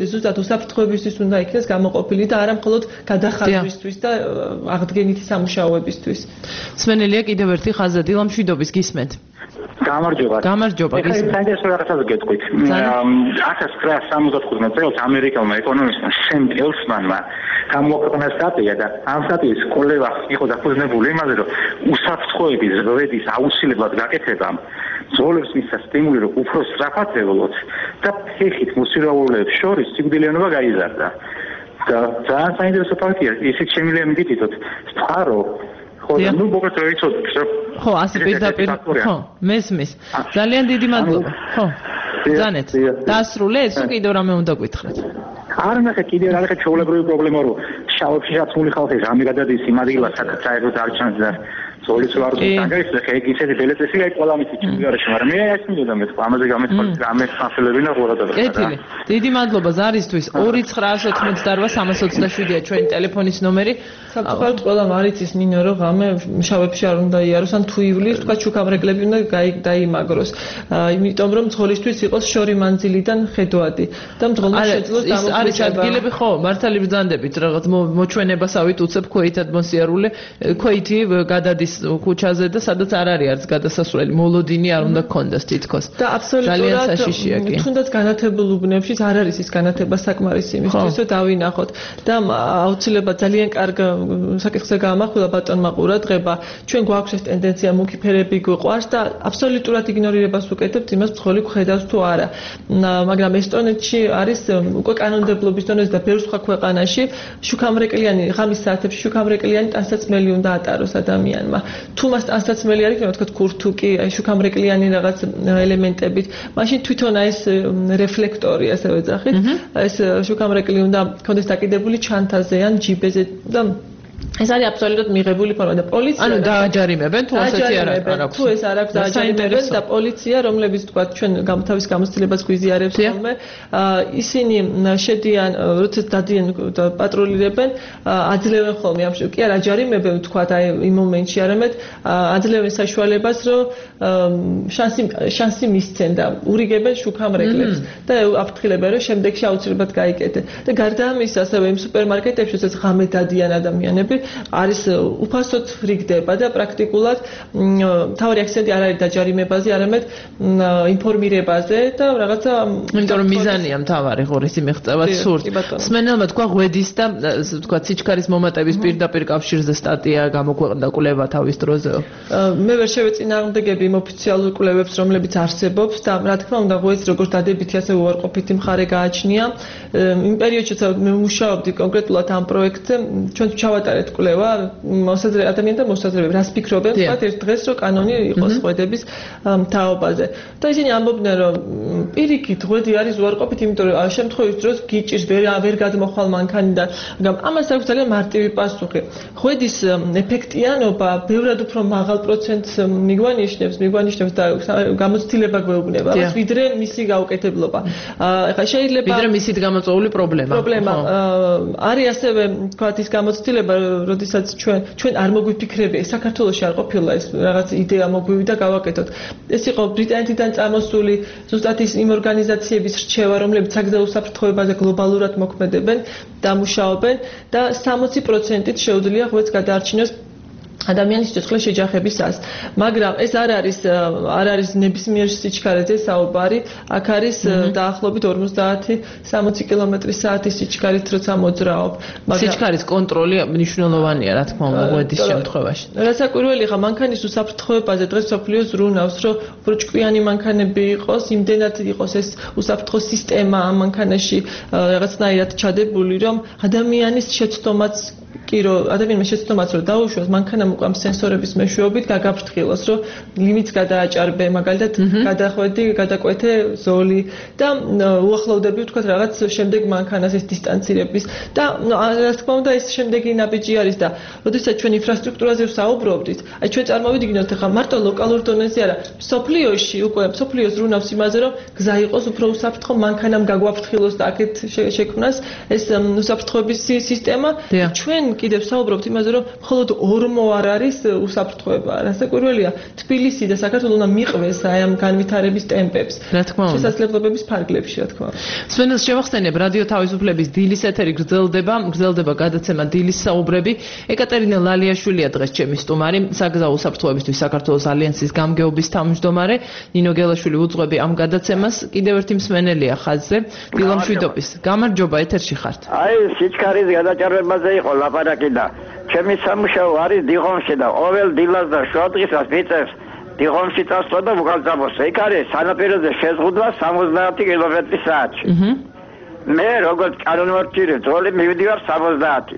ზუსტად უსაფრთხოებისთვის უნდა იქნეს გამოყოფილი და არა მხოლოდ გადახაზვისთვის და აღდგენითი სამუშაოებისთვის. სმენელია კიდევ ერთი ხაზა დილამშვიდობის გისმენთ. გამარჯობა. გამარჯობა. ეს საინტერესო რაღაცას გეტყვით. ათას ცხრაასი სამოცდათხუთმეტ წელს ამერიკელმა ეკონომისტმა სემ ელსმანმა გამოაქვეყნა სტატია და ამ სტატიის კვლევა იყო დაფუძნებული იმაზე, რომ უსაფრთხოების ზღვედის აუცილებლად გაკეთებამ ზოლებს მისცა სტიმული, რომ უფრო სწრაფად ევლოთ და ფეხით მოსირავულეებს შორის სიკვდილიანობა გაიზარდა. და ძალიან საინტერესო ფაქტია, ისიც შემიძლია მიდითითოთ, წყარო ხო, ნუ მოგეთ რა იცოდეთ, ხო, ასე პირდაპირ, ხო, მესმის. ძალიან დიდი მადლობა. ხო. ზანეთ. დაასრულეთ, თუ კიდევ რამე უნდა გითხრათ. არ ნახე კიდევ რა ხე ჩაოლებრივი პრობლემა რო შავებში რაცმული ხალხი რამე გადადის იმ ადგილას სადაც საერთოდ არ ჩანს და ზოლის ვარ დაგაიხსნა ხე ისეთი ბელეწესი აი ყველა მითი ჩიგარაში მაგრამ მე ეს მინდოდა მე ამაზე გამეთქვა რამე სამშელებინა ყურადღება კეთილი დიდი მადლობა ზარისთვის ორი ცხრაას ოცდაოთხ სამას ოცდაშვიდია ჩვენი ტელეფონის ნომერი საფრთხოდ ყველა მარიცის ნინო რომ ღამე შავებში არ უნდა იაროს ან თუ ივლის თქვა შუქამრეკლები უნდა დაიმაგროს იმიტომ რომ ძღოლისთვის იყოს შორი მანძილიდან ხედვადი და მძღოლმა შეძლოს დამოუკიდებლობა არის ადგილები ხო მართალი ბრძანდებით რაღაც მოჩვენებასავით უცებ ქვეით ატმოსფერული ქვეითი გადადის ქუჩაზე და სადაც არ არის არც გადასასვლელი მოლოდინი არ უნდა გქონდეს თითქოს და აბსოლუტურად თუნდაც განათებულ უბნებშიც არ არის ის განათება საკმარისი იმისთვის რომ დავინახოთ და აუცილებლად ძალიან კარგი საკითხზე გაამახვილა ბატონმა ყურადღება ჩვენ გვაქვს ეს ტენდენცია მუქი ფერები გვიყვარს და აბსოლუტურად იგნორირებას ვუკეთებთ იმას მსხვილი ხედავს თუ არა მაგრამ ესტონეთში არის უკვე კანონმდებლობის დონეზე და ბევრ სხვა ქვეყანაში შუქამრეკლიანი ღამის საათებში შუქამრეკლიანი ტანსაცმელი უნდა ატაროს ადამიანმა თუ მას ტანსაცმელი არ იქნება თქვა ქურთუკი აი შუქამრეკლიანი რაღაც ელემენტებით მაშინ თვითონ ეს რეფლექტორი ასე ვეძახით ეს შუქამრეკლი უნდა კონდეს დაკიდებული ჩანთაზე ან ჯიბეზე და ეს არის აბსოლუტურად მიღებული ფორმა და პოლიცია ანუ დააჯარიმებენ თუ ასეთი არ აქვს თუ ეს არ აქვს დააჯარიმებენ და პოლიცია რომლებიც თქვა ჩვენ გამთავის გამოცდილებას გვიზიარებს ხოლმე ისინი შედიან როცა დადიან პატრულირებენ აძლევენ ხოლმე ამ კი არ აჯარიმებენ თქვა აი იმ მომენტში არამედ აძლევენ საშუალებას რომ შანსი შანსი მისცენ და ურიგებენ შუქამრეკლებს და აფრთხილებენ რომ შემდეგში აუცილებლად გაიკეთე და გარდა ამისა ასევე იმ სუპერმარკეტებში სადაც ღამე დადიან ადამიანები არის უფასოდ რიგდება და პრაქტიკულად თავი აქცენტი არ არის დაჯარიმებაზე, არამედ ინფორმირებაზე და რაღაცა იმიტომ რომ მიზანია მთავარი ღორისი მიღწევა სურთ. სმენელმა თქვა ღვედის და თქვა სიჩქარის მომატების პირდაპირ კავშირზე სტატია გამოქვეყნდა კვლევა თავის დროზეო. მე ვერ შევეწინააღმდეგები იმ ოფიციალურ კვლევებს, რომლებიც არსებობს და რა თქმა უნდა ღვედს როგორც დადებითი ასე უარყოფითი მხარე გააჩნია. იმ პერიოდში მე მუშაობდი კონკრეტულად ამ პროექტზე, ჩვენ ჩავატარეთ კვლევა მოსაზრე ადამიანთა მოსაზრებები რას ფიქრობენ თქვათ ერთ დღეს რომ კანონი იყოს ღვედების თაობაზე და ისინი ამბობდნენ რომ პირიქით ღვედი არის უარყოფით იმიტომ რომ შემთხვევის დროს გიჭირს ვერ ვერ გადმოხვალ მანქანიდან მაგრამ ამას აქვს ძალიან მარტივი პასუხი ღვედის ეფექტიანობა ბევრად უფრო მაღალ პროცენტს მიგვანიშნებს მიგვანიშნებს და გამოცდილება გვეუბნება ამას ვიდრე მისი გაუკეთებლობა ეხლა შეიძლება ვიდრე მისით გამოწვეული პრობლემა პრობლემა არის ასევე თქვათ ის გამოცდილება როდესაც ჩვენ ჩვენ არ მოგვიფიქრებია საქართველოში არ ყოფილა ეს რაღაც იდეა მოგვივიდა გავაკეთოთ ეს იყო ბრიტანეთიდან წამოსული ზუსტად ის იმ ორგანიზაციების რჩევა რომლებიც საგზაო უსაფრთხოებაზე გლობალურად მოქმედებენ და მუშაობენ და სამოცი პროცენტით შეუძლია ღვედს გადაარჩინოს ადამიანის სიცოცხლე შეჯახებისას მაგრამ ეს არ არის არ არის ნებისმიერ სიჩქარეზე საუბარი აქ არის დაახლოებით ორმოცდაათი სამოცი კილომეტრის საათის სიჩქარით როცა მოძრაობ მაგრამ სიჩქარის კონტროლი მნიშვნელოვანია რა თქმა უნდა ღვედის შემთხვევაში რასაკვირველი ხა მანქანის უსაფრთხოებაზე დღეს სოფლიო ზრუნავს რომ უფრო ჭკვიანი მანქანები იყოს იმდენად იყოს ეს უსაფრთხო სისტემა ამ მანქანაში რაღაცნაირად ჩადებული რომ ადამიანის შეცდომაც კი რომ ადამიანმა შეცდომაც რომ დაუშვას მანქანამ უკვე სენსორების მეშვეობით გაგაფრთხილოს რომ ლიმიტს გადააჭარბე მაგალითად გადახვედი გადაკვეთე ზოლი და უახლოვდები ვთქვათ რაღაც შემდეგ მანქანას ეს დისტანცირების და რა თქმა უნდა ეს შემდეგი ნაბიჯი არის და როდესაც ჩვენ ინფრასტრუქტურაზე ვსაუბრობდით აი ჩვენ წარმოვიდგინოთ ახლა მარტო ლოკალურ დონეზე არა სოფლიოში უკვე სოფლიოს რუნავს იმაზე რომ გზა იყოს უფრო უსაფრთხო მანქანამ გაგვაფრთხილოს და აქეთ შექმნას ეს უსაფრთხოების სისტემა ჩვენ კიდევ საუბრობთ იმაზე, რომ მხოლოდ ორმო არ არის უსაფრთხოება. რასაკვირველია, თბილისი და საქართველო უნდა მიყვეს აი ამ განვითარების ტემპებს. რა თქმა უნდა. შესაძლებლობების ფარგლებში, რა თქმა უნდა. სვენელს შევახსენებ, რადიო თავისუფლების დილის ეთერი გრძელდება, გრძელდება გადაცემა დილის საუბრები. ეკატერინა ლალიაშვილია დღეს ჩემი სტუმარი, საგზაო უსაფრთხოებისთვის საქართველოს ალიანსის გამგეობის თავმჯდომარე, ნინო გელაშვილი უძღვები ამ გადაცემას. კიდევ ერთი მსმენელია ხაზზე, დილამშვიდობის. გამარჯობა, ეთერში ხართ. აი, სიჩქარის გადაჭარბებაზე იყო ლაპარაკი და ჩემი სამუშაო არის დიღომში და ყოველ დილას და შუადღისას მიწევს დიღომში წასვლა და ვუღალწამოს. იქ არის სანაპიროზე შეზღუდვა სამოცდაათი კილომეტრი საათში. მე როგორც კანონმორჩილი ძროლი მივიდივარ სამოცდაათი.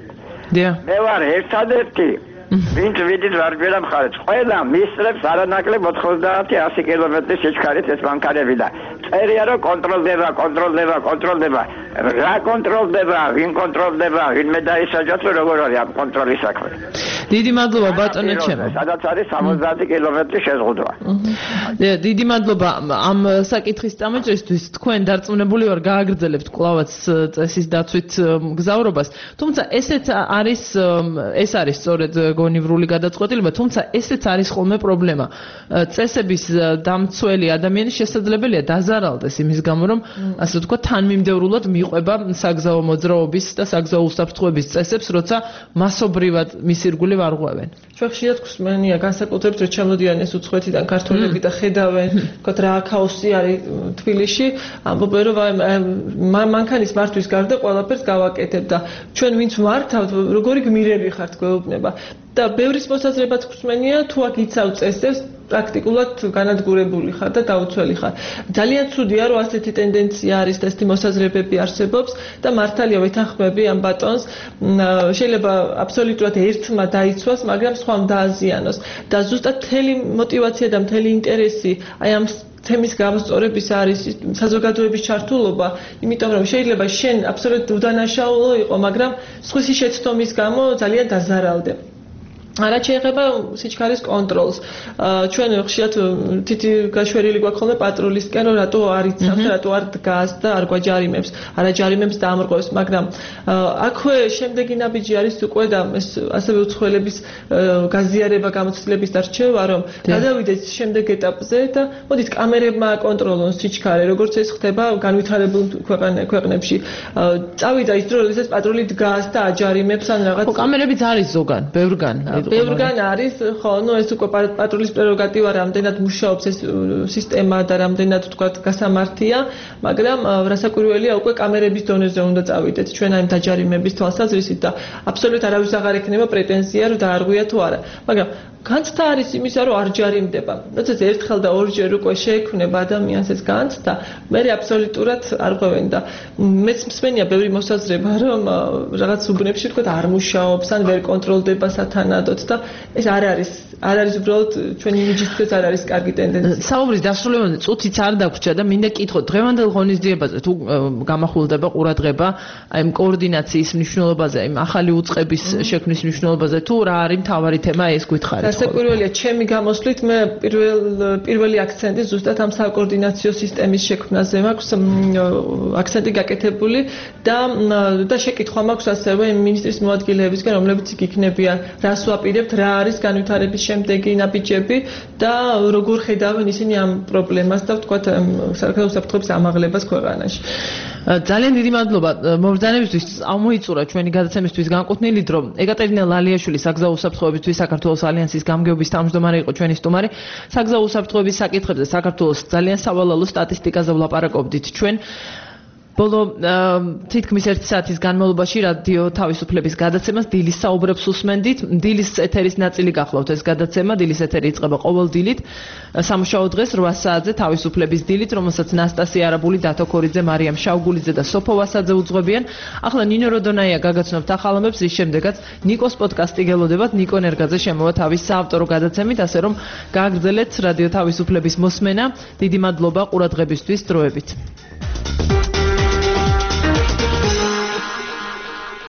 მე ვარ ერთადერთი ვინც ვიდით ვარჯერა მხარეს. ყველა მისწრებს არანაკლებ ოთხმოცდაათი ასი კილომეტრი სიჩქარით ეს მანქანები და წერია რომ კონტროლდება, კონტროლდება, კონტროლდება. რა კონტროლდება, ვინ კონტროლდება, ვინმე დაისაჯოთ რომ როგორ არის ამ კონტროლის საქმე. დიდი მადლობა ბატონო ჩემო. სადაც არის სამოცდაათი კილომეტრი შეზღუდვა. დიდი მადლობა ამ საკითხის წამოჭრისთვის. თქვენ დარწმუნებული ვარ გააგრძელებთ კვლავაც წესის დაცვით გზავრობას. თუმცა ესეც არის ეს არის სწორედ გონივრული გადაწყვეტილება, თუმცა ესეც არის ხოლმე პრობლემა. წესების დამცველი ადამიანი შესაძლებელია დაზარალდეს იმის გამო, რომ ასე ვთქვათ, თანმიმდევრულად მიყვება საგზაო მოძრაობის და საგზაო უსაფრთხოების წესებს, როცა მასობრივად მის ირგვლივ არ ღვევენ. ჩვენ ხშირად გვსმენია განსაკუთრებით რომ ჩამოდიან ეს უცხოეთიდან ქართველები და ხედავენ, ვთქვათ რა ქაოსი არის თბილისში, ამბობენ რომ მანქანის მართვის გარდა ყველაფერს გავაკეთებ და ჩვენ ვინც მართავთ, როგორი გმირები ხართ გვეუბნება. და ბევრის მოსაზრებაც გვსმენია თუ აქ იცავ წესებს პრაქტიკულად განადგურებული ხარ და დაუცველი ხარ. ძალიან ცუდია რომ ასეთი ტენდენცია არის და ესეთი მოსაზრებები არსებობს და მართალია ვეთანხმები ამ ბატონს შეიძლება აბსოლუტურად ერთმა დაიცვას, მაგრამ სხვამ დააზიანოს და ზუსტად მთელი мотиваცია და მთელი ინტერესი აი ამ თემის გამოსწორების არის საზოგადოების ჩართულობა, იმიტომ რომ შეიძლება შენ აბსოლუტურად უდანაშაულო იყო, მაგრამ სხვისი შეცდომის გამო ძალიან დაზარალდე. არა შეიძლება სიჩქარის კონტროლს. ჩვენ ხშირად თითი გაშვერილი გვაქვს ხოლმე პატრულისკენ, რომ რატო არ იცავს, რატო არ დგას და არ გვაჯარიმებს, არა ჯარიმებს დაამრღვევს, მაგრამ აქვე შემდეგი ნაბიჯი არის უკვე და ეს ასევე უცხოელების გაზიარება გამოცდილების და რჩევა, რომ გადავიდეთ შემდეგ ეტაპზე და მოდით კამერებმა აკონტროლონ სიჩქარე, როგორც ეს ხდება განვითარებულ ქვეყნებში. წავიდა ის დრო, როდესაც პატრული დგას და აჯარიმებს ან რაღაც. ხო, კამერებიც არის ზოგან, ბევრგან. ბევრგან არის, ხო, ნუ ეს უკვე პატრულის პრეროგატივა, რამდენად მუშაობს ეს სისტემა და რამდენად ვთქვათ გასამართია, მაგრამ რასაკვირველია უკვე კამერების დონეზე უნდა წავიდეთ ჩვენ ამ დაჯარიმების თვალსაზრისით და აბსოლუტურად არავის აღარ ექნება პრეტენზია რომ დაარღვია თუ არა. მაგრამ განცდა არის იმისა, რომ არ ჯარიმდება. როდესაც ერთხელ და ორჯერ უკვე შეექმნება ადამიანს ეს განცდა, მე აბსოლუტურად არ ღვევენ და მეც მსმენია ბევრი მოსაზრება, რომ რაღაც უბნებში ვთქვათ არ მუშაობს, ან ვერ კონტროლდება სათანადოდ და ეს არ არის არ არის უბრალოდ ჩვენი იმიჯისთვის არ არის კარგი ტენდენცია. საუბრის დასრულებამდე წუთიც არ დაგვრჩა და მინდა კითხო, დღევანდელ ღონისძიებაზე თუ გამახვილდება ყურადღება აი ამ კოორდინაციის მნიშვნელობაზე, აი ახალი უწყების შექმნის მნიშვნელობაზე, თუ რა არის მთავარი თემა ეს გითხარით? რასაკვირველია, ჩემი გამოსვლით მე პირველ პირველი აქცენტი ზუსტად ამ საკოორდინაციო სისტემის შექმნაზე მაქვს აქცენტი გაკეთებული და და შეკითხვა მაქვს ასევე მინისტრის მოადგილეებისგან, რომლებიც იქ იქნებიან, რას ვაპირებთ, რა არის განვითარების შემდეგი ნაბიჯები და როგორ ხედავენ ისინი ამ პრობლემას და ვთქვათ საქართველოს უსაფრთხოების ამაღლებას ქვეყანაში. ძალიან დიდი მადლობა მომბრძანებისთვის. ამოიწურა ჩვენი გადაცემისთვის განკუთვნილი დრო. ეკატერინა ლალიაშვილი საგზაო უსაფრთხოებისთვის საქართველოს ალიანსის გამგეობის თავმჯდომარე იყო ჩვენი სტუმარი. საგზაო უსაფრთხოების საკითხებზე საქართველოს ძალიან სავალალო სტატისტიკაზე ვლაპარაკობდით ჩვენ. ბოლო თითქმის ერთი საათის განმავლობაში რადიო თავისუფლების გადაცემას დილის საუბრებს უსმენდით. დილის ეთერის ნაწილი გახლავთ ეს გადაცემა. დილის ეთერი იწყება ყოველ დილით. სამუშაო დღეს რვა საათზე თავისუფლების დილით, რომელსაც ნასტასია არაბული, დათო ქორიძე, მარიამ შავგულიძე და სოფო ვასაძე უძღვებიან. ახლა ნინო როდონაია გაგაცნობთ ახალ ამბებს, რის შემდეგაც ნიკოს პოდკასტი გელოდებათ. ნიკო ნერგაძე შემოვა თავის საავტორო გადაცემით, ასე რომ გააგრძელეთ რადიო თავისუფლების მოსმენა. დიდი მადლობა ყურადღებისთვის, დროებით.